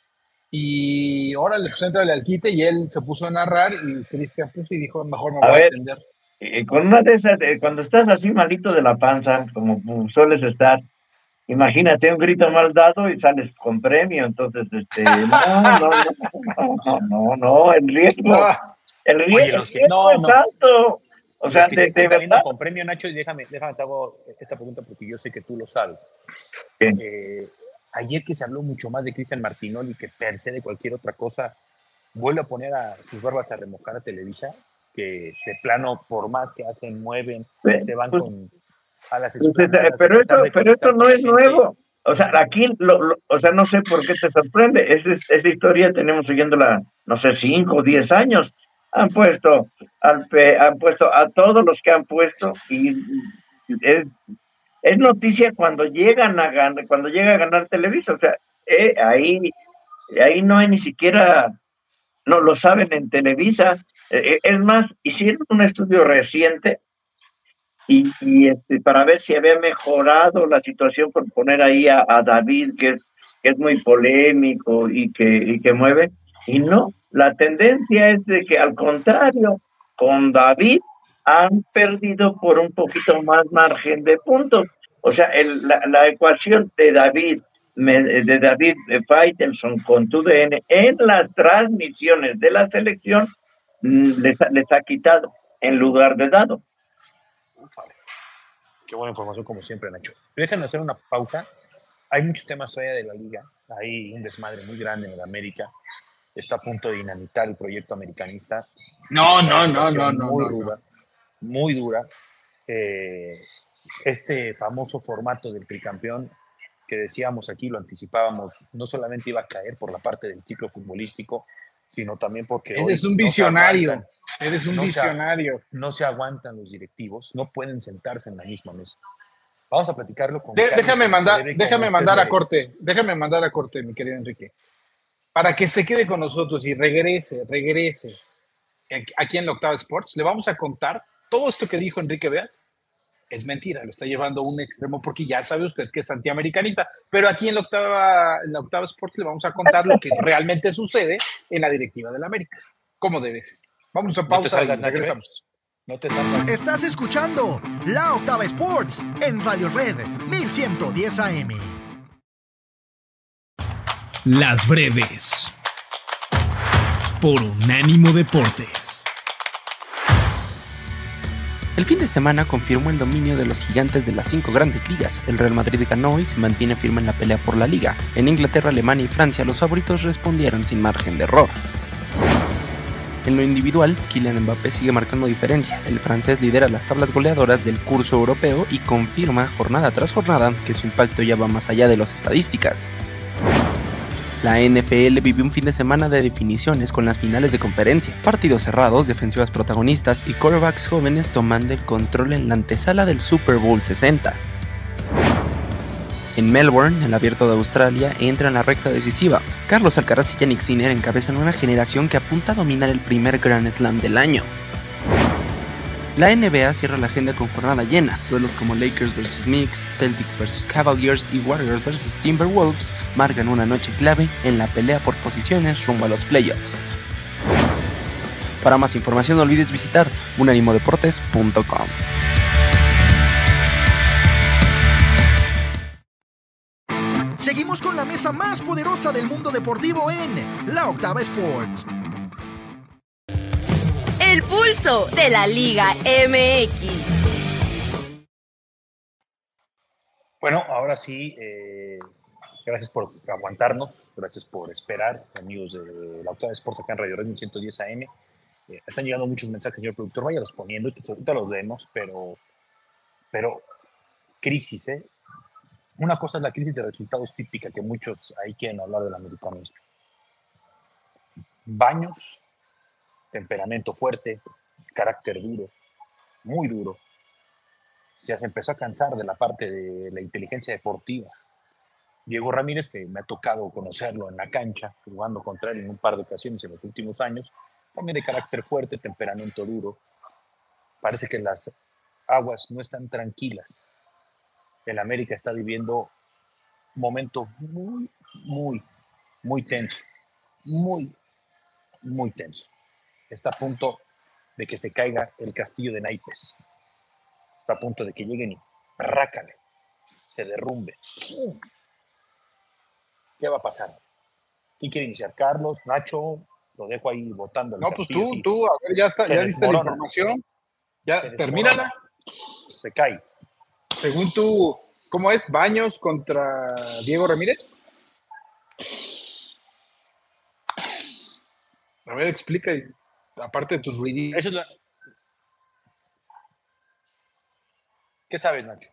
Y órale, pues entrale al quite y él se puso a narrar y Cristian puso y dijo, mejor me A voy a ver. atender. Eh, con una de esas, eh, cuando estás así malito de la panza, como pues, sueles estar, Imagínate un grito mal dado y sales con premio, entonces, este, no, no, no, no, no, no, el riesgo, No. el Oye, riesgo, los que, el riesgo No, es no. alto. O sea, los que sí de, están de saliendo verdad. con premio, Nacho, y déjame, déjame te hago esta pregunta porque yo sé que tú lo sabes. Sí. Eh, ayer que se habló mucho más de Cristian Martinoli que per se de cualquier otra cosa, vuelve a poner a sus barbas a remojar a Televisa, que de plano, por más que hacen, mueven, Pues, se van pues, con a las pues, explanadas, pero a eso, tratar de pero conectar eso no con la es gente. nuevo. O sea, aquí, lo, lo- o sea, no sé por qué te sorprende. Esa, esa historia tenemos siguiéndola, no sé, cinco o diez años. Han puesto, al pe- han puesto a todos los que han puesto y es, es noticia cuando llegan a ganar, cuando llega a ganar Televisa. O sea, eh, ahí, ahí no hay ni siquiera, no lo saben en Televisa. Eh, eh, es más, hicieron un estudio reciente y, y, este, para ver si había mejorado la situación por poner ahí a, a David, que es, que es muy polémico y que, y que mueve, y no, la tendencia es de que al contrario, con David han perdido por un poquito más margen de puntos. O sea, el, la, la ecuación de David, me- de David Faitelson con tu D N en las transmisiones de la selección mm, les, ha- les ha quitado en lugar de dado. Ufale. Qué buena información como siempre, Nacho. Déjenme hacer una pausa. Hay muchos temas todavía de la liga. Hay un desmadre muy grande en el América. Está a punto de dinamitar el proyecto americanista. No, Una no, no, no, situación no, muy no, no. ruda, muy dura. Eh, este famoso formato del tricampeón que decíamos aquí, lo anticipábamos, no solamente iba a caer por la parte del ciclo futbolístico, sino también porque Eres hoy un no se visionario. aguantan, Eres un no se, visionario. no se aguantan los directivos, no pueden sentarse en la misma mesa. Vamos a platicarlo con De- calma, déjame como se mandar, debe y como déjame usted mandar a merece. corte, déjame mandar a corte, mi querido Enrique, para que se quede con nosotros y regrese, regrese aquí en la Octava Sports. Le vamos a contar todo esto que dijo Enrique Beas. Es mentira, lo está llevando a un extremo porque ya sabe usted que es antiamericanista. Pero aquí en la Octava, en la Octava Sports le vamos a contar lo que realmente sucede en la directiva del América. ¿Cómo debe ser? Vamos a No te pausa salgas, y Nacho, ¿eh? regresamos. No te salgas. Estás escuchando La Octava Sports en Radio Red mil ciento diez A M. Las breves. Por Unánimo Deportes. El fin de semana confirmó el dominio de los gigantes de las cinco grandes ligas. El Real Madrid ganó y se mantiene firme en la pelea por la liga. En Inglaterra, Alemania y Francia, los favoritos respondieron sin margen de error. En lo individual, Kylian Mbappé sigue marcando diferencia. El francés lidera las tablas goleadoras del curso europeo y confirma jornada tras jornada que su impacto ya va más allá de las estadísticas. La N F L vivió un fin de semana de definiciones con las finales de conferencia, partidos cerrados, defensivas protagonistas y quarterbacks jóvenes tomando el control en la antesala del Super Bowl sesenta. En Melbourne, el Abierto de Australia entra en la recta decisiva. Carlos Alcaraz y Jannik Sinner encabezan una generación que apunta a dominar el primer Grand Slam del año. La N B A cierra la agenda con jornada llena. Duelos como Lakers versus Knicks, Celtics versus Cavaliers y Warriors versus Timberwolves marcan una noche clave en la pelea por posiciones rumbo a los playoffs. Para más información no olvides visitar unánimo deportes punto com. Seguimos con la mesa más poderosa del mundo deportivo en La Octava Sports. El pulso de la Liga M X. Bueno, ahora sí, eh, gracias por aguantarnos, gracias por esperar, amigos de la Octava Sports acá en Radio Red mil ciento diez A M. Eh, están llegando muchos mensajes, señor productor, váyalos poniendo, que ahorita los leemos, pero, pero crisis, ¿eh? Una cosa es la crisis de resultados típica que muchos ahí quieren hablar del americanismo. Baños, temperamento fuerte, carácter duro, muy duro. Ya se empezó a cansar de la parte de la inteligencia deportiva. Diego Ramírez, que me ha tocado conocerlo en la cancha, jugando contra él en un par de ocasiones en los últimos años, también de carácter fuerte, temperamento duro. Parece que las aguas no están tranquilas. El América está viviendo un momento muy, muy, muy tenso. Muy, muy tenso. Está a punto de que se caiga el castillo de naipes. Está a punto de que lleguen y rácale. se derrumbe. ¿Qué va a pasar? ¿Quién quiere iniciar? ¿Carlos? ¿Nacho? Lo dejo ahí votando. No, pues tú, sí. tú, a ver, ya está, se ya diste la información. Ya, termínala. Se cae. Según tú, ¿cómo es? ¿Baños contra Diego Ramírez? A ver, explica, aparte de tus ruidos. Eso es la... ¿Qué sabes, Nacho?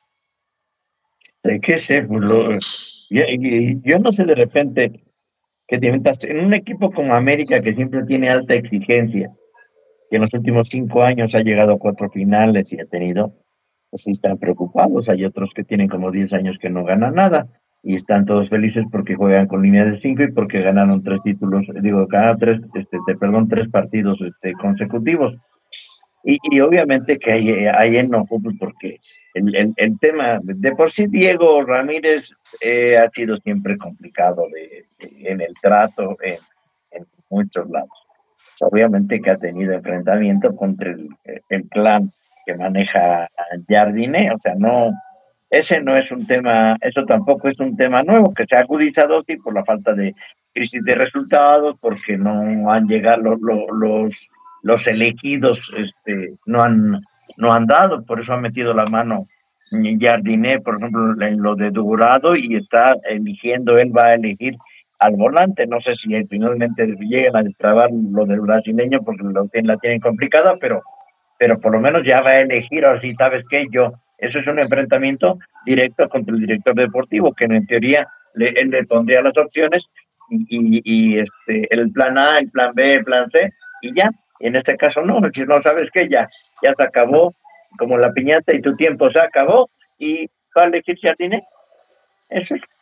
¿De qué sé? Pues lo... yo, yo no sé de repente que te metas en un equipo como América, que siempre tiene alta exigencia, que en los últimos cinco años ha llegado a cuatro finales y ha tenido, pues sí están preocupados. Hay otros que tienen como diez años que no ganan nada y están todos felices porque juegan con línea de cinco y porque ganaron tres títulos, digo, ganaron tres, este, te, perdón, tres partidos este, consecutivos. Y, y obviamente que hay, hay enojo, pues porque el, el, el tema, de por sí Diego Ramírez eh, ha sido siempre complicado de, de, en el trato en, en muchos lados. Obviamente que ha tenido enfrentamiento contra el, el clan que maneja Jardine, o sea, no, ese no es un tema, eso tampoco es un tema nuevo, que se ha agudizado sí por la falta de crisis de resultados, porque no han llegado los, los, los, los elegidos, este, no han, no han dado, por eso ha metido la mano Jardine, por ejemplo, en lo de Dorado, y está eligiendo, él va a elegir al volante. No sé si finalmente llegan a destrabar lo del brasileño porque lo, la tienen complicada, pero, pero por lo menos ya va a elegir, ahora sí, ¿sabes qué? Yo, eso es un enfrentamiento directo contra el director deportivo, que en teoría le, él le pondría las opciones y, y, y este, el plan A, el plan B, el plan C, y ya. Y en este caso no, si no, ¿sabes qué? Ya, ya se acabó como la piñata y tu tiempo se acabó y va a elegir Jardine. Eso es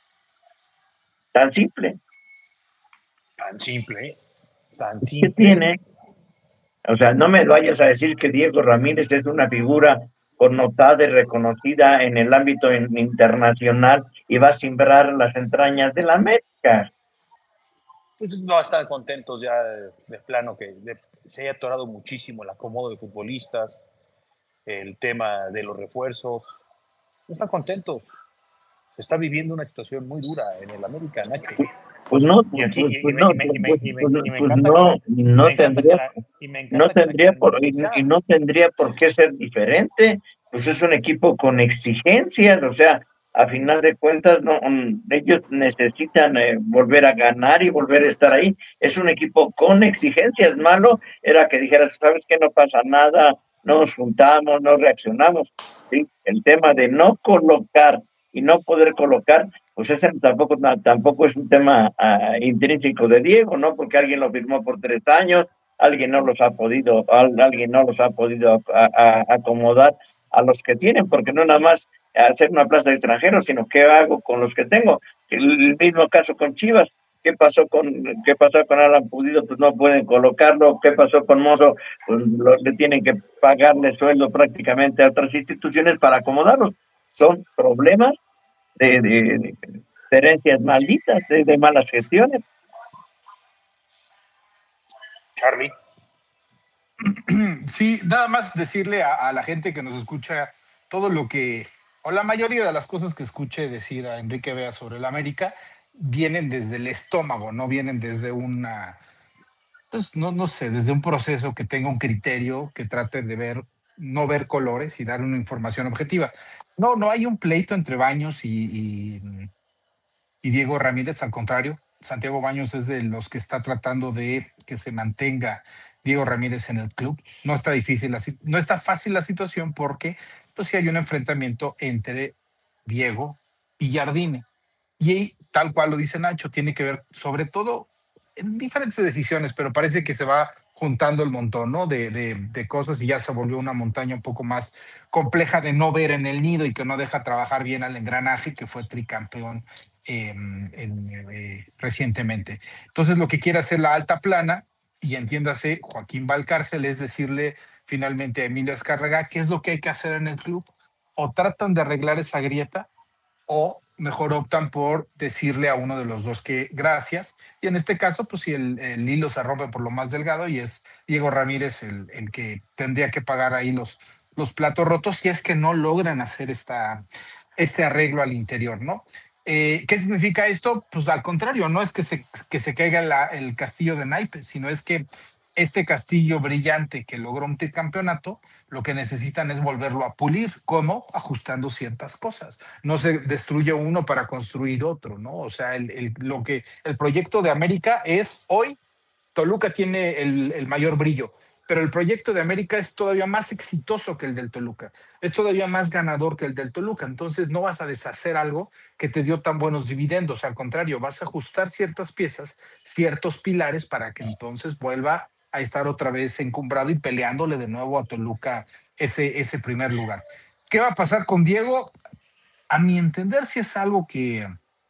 tan simple. Tan simple, tan ¿Qué simple. tiene? O sea, no me vayas a decir que Diego Ramírez es una figura connotada y reconocida en el ámbito internacional y va a simbrar las entrañas de la América. Pues no están contentos ya de, de plano que de, se haya atorado muchísimo el acomodo de futbolistas, el tema de los refuerzos. No están contentos. Se está viviendo una situación muy dura en el América, Nacho. Pues no, pues no, no tendría, no tendría por, y, y no tendría por qué ser diferente. Pues es un equipo con exigencias, o sea, a final de cuentas, no, ellos necesitan eh, volver a ganar y volver a estar ahí. Es un equipo con exigencias. Malo era que dijeras, sabes que no pasa nada, no nos juntamos, no reaccionamos. ¿Sí? El tema de no colocar y no poder colocar, pues ese tampoco, tampoco es un tema uh, intrínseco de Diego, ¿no? Porque alguien lo firmó por tres años, alguien no los ha podido, alguien no los ha podido a, a, acomodar a los que tienen, porque no nada más hacer una plaza de extranjeros, sino qué hago con los que tengo. El mismo caso con Chivas. ¿Qué pasó con qué pasó con Alan Pulido? Pues no pueden colocarlo. ¿Qué pasó con Mozo? Pues lo, le tienen que pagarle sueldo prácticamente a otras instituciones para acomodarlos. Son problemas de, de, de herencias malditas, de, de malas gestiones. Charlie. Sí, nada más decirle a, a la gente que nos escucha todo lo que, o la mayoría de las cosas que escuche decir a Enrique Vea sobre el América, vienen desde el estómago, no vienen desde una, pues no, no sé, desde un proceso que tenga un criterio, que trate de ver, no ver colores y dar una información objetiva. No, no hay un pleito entre Baños y, y, y Diego Ramírez, al contrario. Santiago Baños es de los que está tratando de que se mantenga Diego Ramírez en el club. No está difícil, no está fácil la situación porque pues sí hay un enfrentamiento entre Diego y Jardine. Y tal cual lo dice Nacho, tiene que ver sobre todo en diferentes decisiones, pero parece que se va juntando el montón, ¿no? De, de, de cosas y ya se volvió una montaña un poco más compleja de no ver en el nido y que no deja trabajar bien al engranaje, que fue tricampeón eh, en, eh, recientemente. Entonces lo que quiere hacer la alta plana, y entiéndase Joaquín Valcárcel, es decirle finalmente a Emilio Azcárraga qué es lo que hay que hacer en el club. O tratan de arreglar esa grieta o mejor optan por decirle a uno de los dos que gracias. Y en este caso, pues si el, el hilo se rompe por lo más delgado y es Diego Ramírez el, el que tendría que pagar ahí los, los platos rotos si es que no logran hacer esta, este arreglo al interior, ¿no? Eh, ¿Qué significa esto? Pues al contrario, no es que se, que se caiga la, el castillo de naipes, sino es que este castillo brillante que logró un tricampeonato, lo que necesitan es volverlo a pulir. ¿Cómo? Ajustando ciertas cosas. No se destruye uno para construir otro, ¿no? O sea, el, el, lo que, el proyecto de América es hoy, Toluca tiene el, el mayor brillo, pero el proyecto de América es todavía más exitoso que el del Toluca, es todavía más ganador que el del Toluca, entonces no vas a deshacer algo que te dio tan buenos dividendos, al contrario, vas a ajustar ciertas piezas, ciertos pilares para que entonces vuelva a estar otra vez encumbrado y peleándole de nuevo a Toluca ese, ese primer lugar. ¿Qué va a pasar con Diego? A mi entender, si es algo que,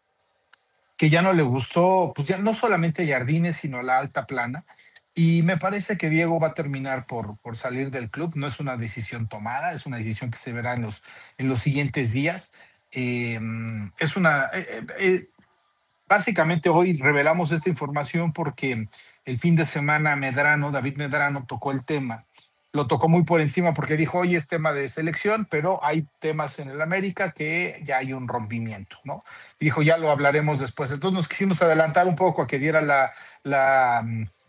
que ya no le gustó, pues ya no solamente Jardines, sino la alta plana. Y me parece que Diego va a terminar por, por salir del club. No es una decisión tomada, es una decisión que se verá en los, en los siguientes días. Eh, es una... Eh, eh, básicamente hoy revelamos esta información porque el fin de semana Medrano, David Medrano, tocó el tema. Lo tocó muy por encima porque dijo, hoy es tema de selección, pero hay temas en el América que ya hay un rompimiento, ¿no? Y dijo, ya lo hablaremos después. Entonces nos quisimos adelantar un poco a que diera la... la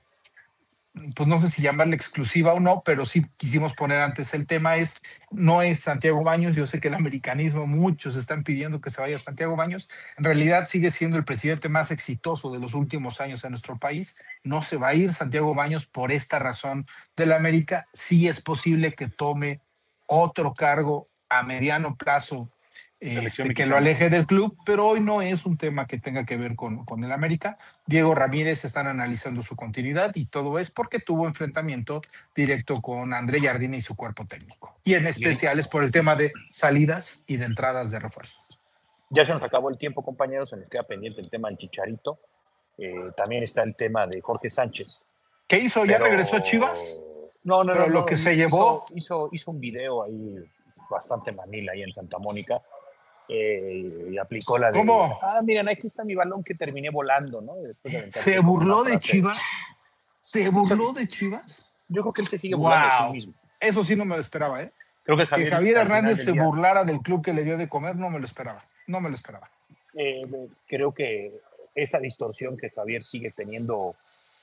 pues no sé si llamarle exclusiva o no, pero sí quisimos poner antes el tema es, no es Santiago Baños, yo sé que el americanismo, muchos están pidiendo que se vaya Santiago Baños, en realidad sigue siendo el presidente más exitoso de los últimos años en nuestro país, no se va a ir Santiago Baños por esta razón de la América, sí es posible que tome otro cargo a mediano plazo, Este, que lo aleje del club, pero hoy no es un tema que tenga que ver con, con el América. Diego Ramírez están analizando su continuidad y todo es porque tuvo enfrentamiento directo con André Jardine y su cuerpo técnico. Y en especial es por el tema de salidas y de entradas de refuerzos. Ya se nos acabó el tiempo, compañeros, se nos queda pendiente el tema del Chicharito. Eh, también está el tema de Jorge Sánchez. ¿Qué hizo? ¿Ya pero... regresó a Chivas? No, no, pero no. lo no, que hizo, se llevó... Hizo, hizo un video ahí bastante manila ahí en Santa Mónica. Eh, y aplicó la de... ¿Cómo? Ah, miren, aquí está mi balón que terminé volando, ¿no? Después de ¿Se burló de Chivas? ¿Se burló de Chivas? Yo creo que él se sigue wow. burlando de sí mismo. Eso sí no me lo esperaba, ¿eh? Creo que Javier, que Javier Hernández se día, burlara del club que le dio de comer, no me lo esperaba. No me lo esperaba. Eh, creo que esa distorsión que Javier sigue teniendo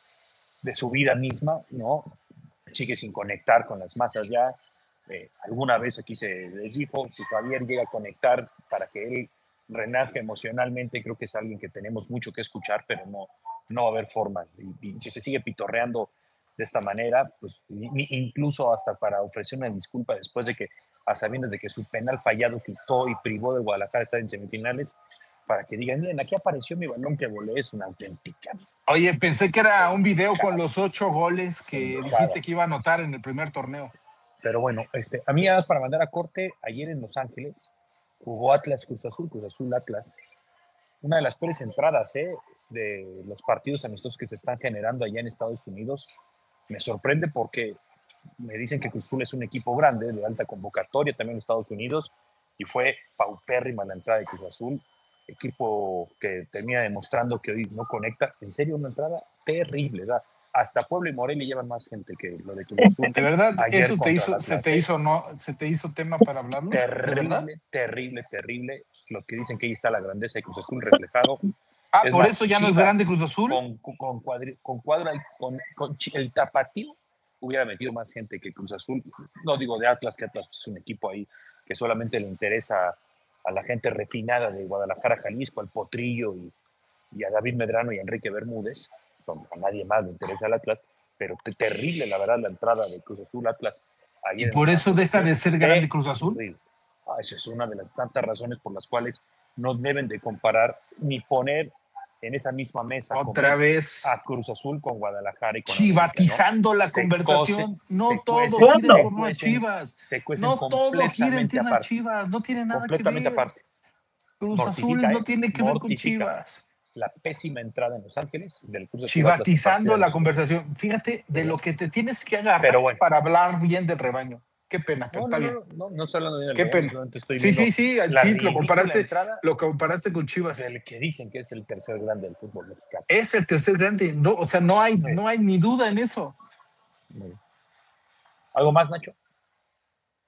de su vida misma, ¿no? Sigue sin conectar con las masas ya. Eh, alguna vez aquí se les dijo, si Javier llega a conectar para que él renazca emocionalmente, creo que es alguien que tenemos mucho que escuchar, pero no, no va a haber forma. Y, y si se sigue pitorreando de esta manera, pues incluso hasta para ofrecer una disculpa después de que, a sabiendas de que su penal fallado quitó y privó de Guadalajara estar en semifinales, para que digan, miren, aquí apareció mi balón que volé, es una auténtica. Oye, pensé que era un video con los ocho goles que dijiste que iba a anotar en el primer torneo. Pero bueno, este, a mí nada más para mandar a corte, ayer en Los Ángeles jugó Atlas Cruz Azul, Cruz Azul Atlas. Una de las peores entradas ¿eh? de los partidos amistosos que se están generando allá en Estados Unidos. Me sorprende porque me dicen que Cruz Azul es un equipo grande, de alta convocatoria también en Estados Unidos, y fue paupérrima la entrada de Cruz Azul, equipo que termina demostrando que hoy no conecta. En serio, una entrada terrible, ¿verdad? Hasta Puebla y Morelia llevan más gente que lo de Cruz Azul. ¿De verdad? ¿Eso te hizo, se te hizo, no, se te hizo tema para hablarlo? Terrible, terrible, terrible. Lo que dicen que ahí está la grandeza de Cruz Azul reflejado. Ah, es por más, eso ya Chivas, no es grande Cruz Azul. Con, con, cuadri, con cuadra, con, con el tapatío hubiera metido más gente que Cruz Azul. No digo de Atlas, que Atlas es un equipo ahí que solamente le interesa a la gente refinada de Guadalajara, Jalisco, al Potrillo y, y a David Medrano y a Enrique Bermúdez. A nadie más le interesa el Atlas, pero terrible la verdad la entrada de Cruz Azul Atlas. ¿Y por eso deja de ser grande Cruz Azul? Ah, esa es una de las tantas razones por las cuales no deben de comparar ni poner en esa misma mesa otra vez a Cruz Azul con Guadalajara y con chivatizando América, ¿no? La se conversación. Cose, no todo gira en torno a Chivas. No todo gira en torno a Chivas. No tiene nada que ver. Aparte. Cruz Azul no tiene que ver con Chivas. La pésima entrada en Los Ángeles del Cruz Azul. Chivatizando la conversación. Fíjate de lo que te tienes que agarrar Pero bueno. para hablar bien del rebaño. Qué pena, pero no, está no, bien. No, no, no estoy hablando bien del Qué pena. Estoy sí, sí, sí, al chip lo comparaste, entrada, lo comparaste con Chivas. Del que dicen que es el tercer grande del fútbol mexicano. Es el tercer grande, no, o sea, no hay, sí. no hay ni duda en eso. ¿Algo más, Nacho?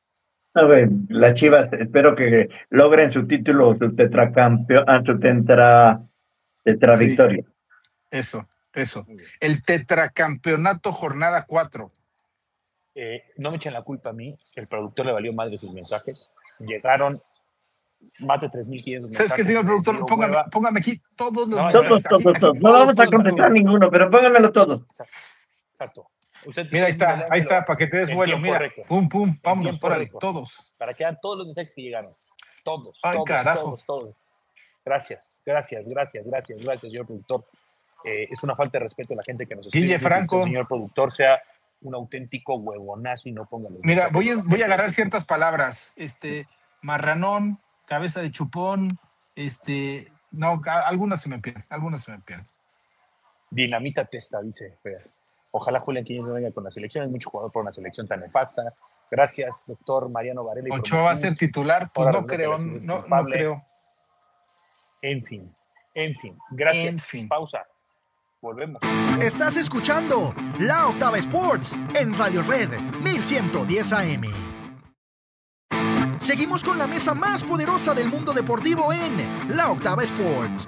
A ver, las Chivas, espero que logren su título, su tetracampeón, ah, su tetra, tetra Sí. victoria. Eso, eso. El tetracampeonato jornada cuatro. Eh, no me echen la culpa a mí, el productor le valió madre sus mensajes. Llegaron más de tres mil quinientos ¿Sabes qué, mensajes. señor me productor? dio Póngame, hueva. póngame aquí todos los No, mensajes. Todos, Aquí, todos, aquí, todos. No todos, vamos a todos, contestar todos. ninguno, pero pónganmelo todos. Exacto. Usted Mira, ahí tiene que está, ahí está, para que te des en vuelo. tiempo Mira, récord. pum, pum, En vámonos, tiempo órale, récord. todos. Para que vean todos los mensajes que llegaron. Todos, Ay, todos, carajo. todos, todos. Gracias, gracias, gracias, gracias, gracias, señor productor. Eh, es una falta de respeto a la gente que nos escribe. Guille Que usted, Franco. señor productor, sea un auténtico huevonazo y no ponga los Mira, mensajes voy de a, la voy a gente. agarrar ciertas palabras. Este, marranón, cabeza de chupón, este, no, a- algunas se me pierden, algunas se me pierden. Dinamita testa, dice Feas. Ojalá Julián Quiñones no venga con la selección. Es mucho jugador por una selección tan nefasta. Gracias, doctor Mariano Varela. y Ochoa va a ser Promoción. titular, pues Ahora no resulta que creo, la selección es no, no culpable. creo. En fin, en fin. Gracias. En fin. Pausa. Volvemos. Estás escuchando La Octava Sports en Radio Red mil ciento diez A M. Seguimos con la mesa más poderosa del mundo deportivo en La Octava Sports.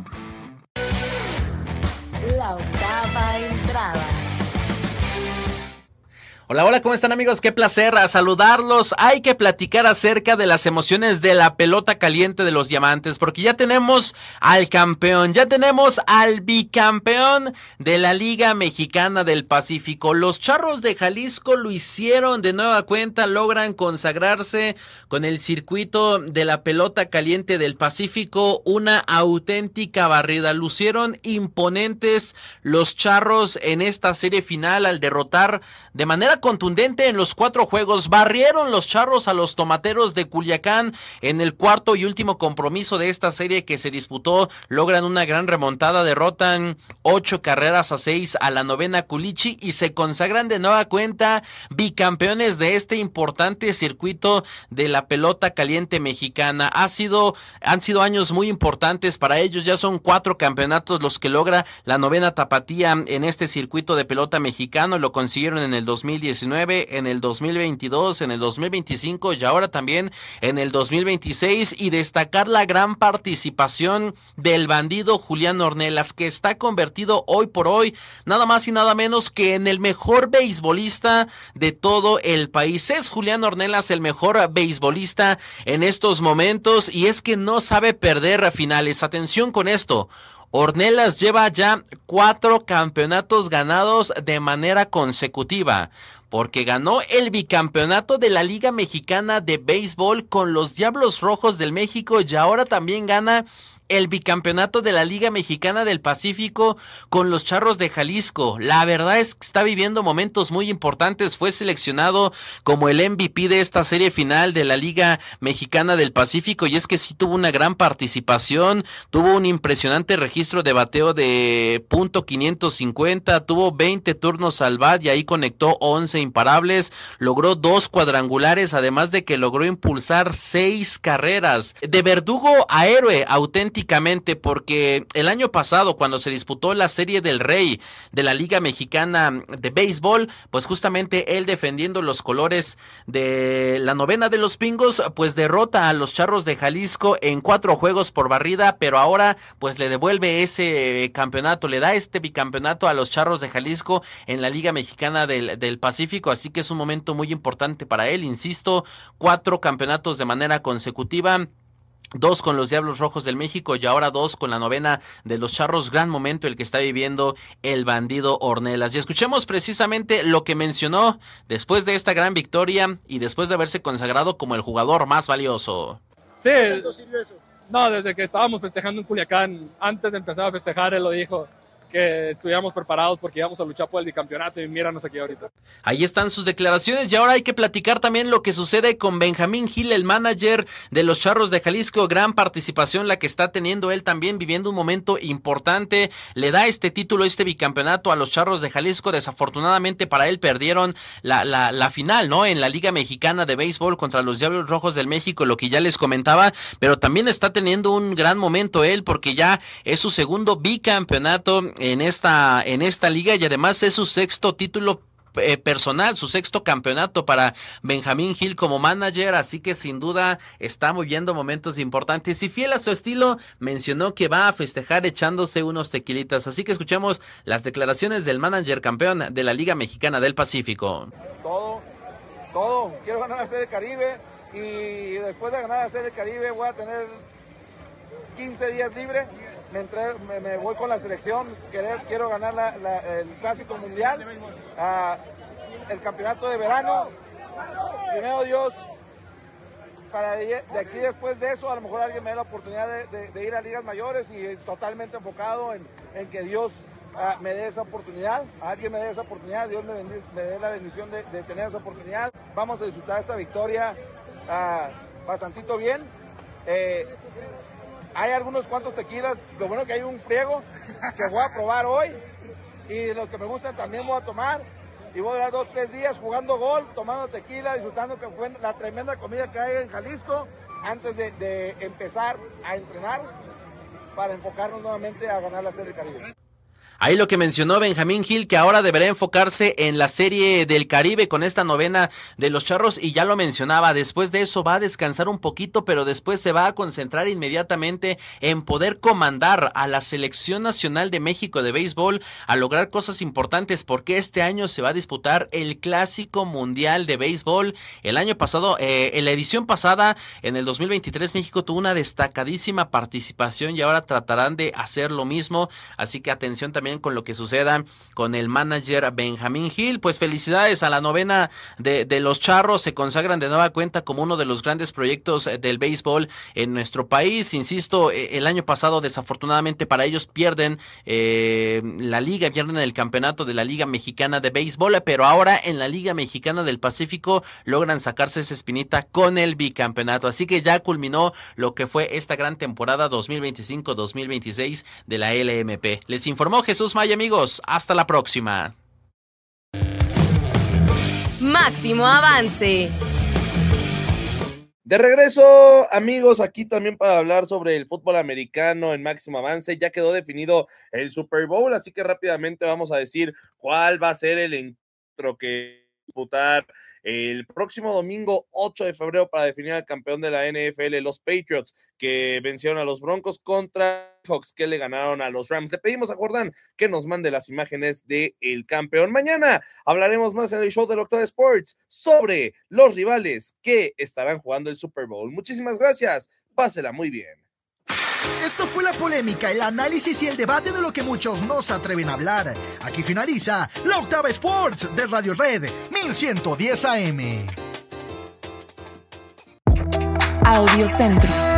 La octava entrada. Hola, hola, ¿cómo están amigos? Qué placer saludarlos. Hay que platicar acerca de las emociones de la pelota caliente de los Diamantes, porque ya tenemos al campeón, ya tenemos al bicampeón de la Liga Mexicana del Pacífico. Los Charros de Jalisco lo hicieron de nueva cuenta, logran consagrarse con el circuito de la pelota caliente del Pacífico, una auténtica barrida. Lucieron imponentes los Charros en esta serie final al derrotar de manera contundente en los cuatro juegos. Barrieron los Charros a los Tomateros de Culiacán en el cuarto y último compromiso de esta serie que se disputó. Logran una gran remontada, derrotan ocho carreras a seis a la novena Culichi y se consagran de nueva cuenta bicampeones de este importante circuito de la pelota caliente mexicana. Ha sido, han sido años muy importantes para ellos. Ya son cuatro campeonatos los que logra la novena tapatía en este circuito de pelota mexicano. Lo consiguieron en el dos mil diecinueve, en el dos mil veintidós, en el dos mil veinticinco y ahora también en el dos mil veintiséis, y destacar la gran participación del bandido Julián Ornelas, que está convertido hoy por hoy nada más y nada menos que en el mejor beisbolista de todo el país. Es Julián Ornelas el mejor beisbolista en estos momentos, y es que no sabe perder finales. Atención con esto. Ornelas lleva ya cuatro campeonatos ganados de manera consecutiva, porque ganó el bicampeonato de la Liga Mexicana de Béisbol con los Diablos Rojos del México y ahora también gana el bicampeonato de la Liga Mexicana del Pacífico con los Charros de Jalisco. La verdad es que está viviendo momentos muy importantes. Fue seleccionado como el M V P de esta serie final de la Liga Mexicana del Pacífico, y es que sí tuvo una gran participación, tuvo un impresionante registro de bateo de punto quinientos cincuenta, tuvo veinte turnos al bat y ahí conectó once imparables, logró dos cuadrangulares, además de que logró impulsar seis carreras. De verdugo a héroe auténtico, porque el año pasado, cuando se disputó la Serie del Rey de la Liga Mexicana de Béisbol, pues justamente él, defendiendo los colores de la novena de los Pingos, pues derrota a los Charros de Jalisco en cuatro juegos por barrida, pero ahora pues le devuelve ese campeonato, le da este bicampeonato a los Charros de Jalisco en la Liga Mexicana del, del Pacífico, así que es un momento muy importante para él. Insisto, cuatro campeonatos de manera consecutiva, dos con los Diablos Rojos del México y ahora dos con la novena de los Charros. Gran momento el que está viviendo el bandido Ornelas. Y escuchemos precisamente lo que mencionó después de esta gran victoria y después de haberse consagrado como el jugador más valioso. Sí, no, desde que estábamos festejando en Culiacán, antes de empezar a festejar, él lo dijo, que estuviéramos preparados porque íbamos a luchar por el bicampeonato, y míranos aquí ahorita. Ahí están sus declaraciones, y ahora hay que platicar también lo que sucede con Benjamín Gil, el manager de los Charros de Jalisco. Gran participación la que está teniendo él también, viviendo un momento importante. Le da este título, este bicampeonato a los Charros de Jalisco. Desafortunadamente para él perdieron la, la, la final, ¿no? En la Liga Mexicana de Béisbol contra los Diablos Rojos del México, lo que ya les comentaba, pero también está teniendo un gran momento él, porque ya es su segundo bicampeonato en esta, en esta liga, y además es su sexto título eh, personal, su sexto campeonato para Benjamín Gil como manager, así que sin duda está viviendo momentos importantes y fiel a su estilo, mencionó que va a festejar echándose unos tequilitas, así que escuchemos las declaraciones del manager campeón de la Liga Mexicana del Pacífico. Todo, todo, quiero ganar la Serie Caribe y después de ganar la Serie Caribe voy a tener quince días libres. Me, entré, me, me voy con la selección, quiero, quiero ganar la, la, el Clásico Mundial, uh, el Campeonato de Verano, primero Dios, para de, de aquí después de eso a lo mejor alguien me dé la oportunidad de, de, de ir a ligas mayores y totalmente enfocado en, en que Dios uh, me dé esa oportunidad, alguien me dé esa oportunidad, Dios me, bendice, me dé la bendición de, de tener esa oportunidad. Vamos a disfrutar esta victoria uh, bastantito bien. Eh, Hay algunos cuantos tequilas, lo bueno que hay un friego que voy a probar hoy y los que me gustan también voy a tomar y voy a dar dos, tres días jugando golf, tomando tequila, disfrutando que fue la tremenda comida que hay en Jalisco antes de, de empezar a entrenar para enfocarnos nuevamente a ganar la Serie Caribe. Ahí lo que mencionó Benjamín Gil, que ahora deberá enfocarse en la Serie del Caribe con esta novena de los Charros, y ya lo mencionaba, después de eso va a descansar un poquito, pero después se va a concentrar inmediatamente en poder comandar a la Selección Nacional de México de Béisbol a lograr cosas importantes, porque este año se va a disputar el Clásico Mundial de Béisbol. El año pasado, eh, en la edición pasada, en el dos mil veintitrés, México tuvo una destacadísima participación y ahora tratarán de hacer lo mismo, así que atención también con lo que suceda con el manager Benjamín Gil. Pues felicidades a la novena de, de los Charros, se consagran de nueva cuenta como uno de los grandes proyectos del béisbol en nuestro país. Insisto, el año pasado desafortunadamente para ellos pierden eh, la liga, pierden el campeonato de la Liga Mexicana de Béisbol, pero ahora en la Liga Mexicana del Pacífico logran sacarse esa espinita con el bicampeonato, así que ya culminó lo que fue esta gran temporada dos mil veinticinco dos mil veintiséis de la L M P. Les informó Jesús Maya, amigos, hasta la próxima. Máximo avance. De regreso, amigos, aquí también para hablar sobre el fútbol americano en Máximo Avance. Ya quedó definido el Super Bowl, así que rápidamente vamos a decir cuál va a ser el encuentro que disputar el próximo domingo ocho de febrero para definir al campeón de la N F L, los Patriots, que vencieron a los Broncos, contra Hawks, que le ganaron a los Rams. Le pedimos a Jordán que nos mande las imágenes del campeón. Mañana hablaremos más en el show de Octava Sports sobre los rivales que estarán jugando el Super Bowl. Muchísimas gracias, pásela muy bien. Esto fue la polémica, el análisis y el debate de lo que muchos no se atreven a hablar. Aquí finaliza la Octava Sports de Radio Red mil ciento diez A M. Audio Centro.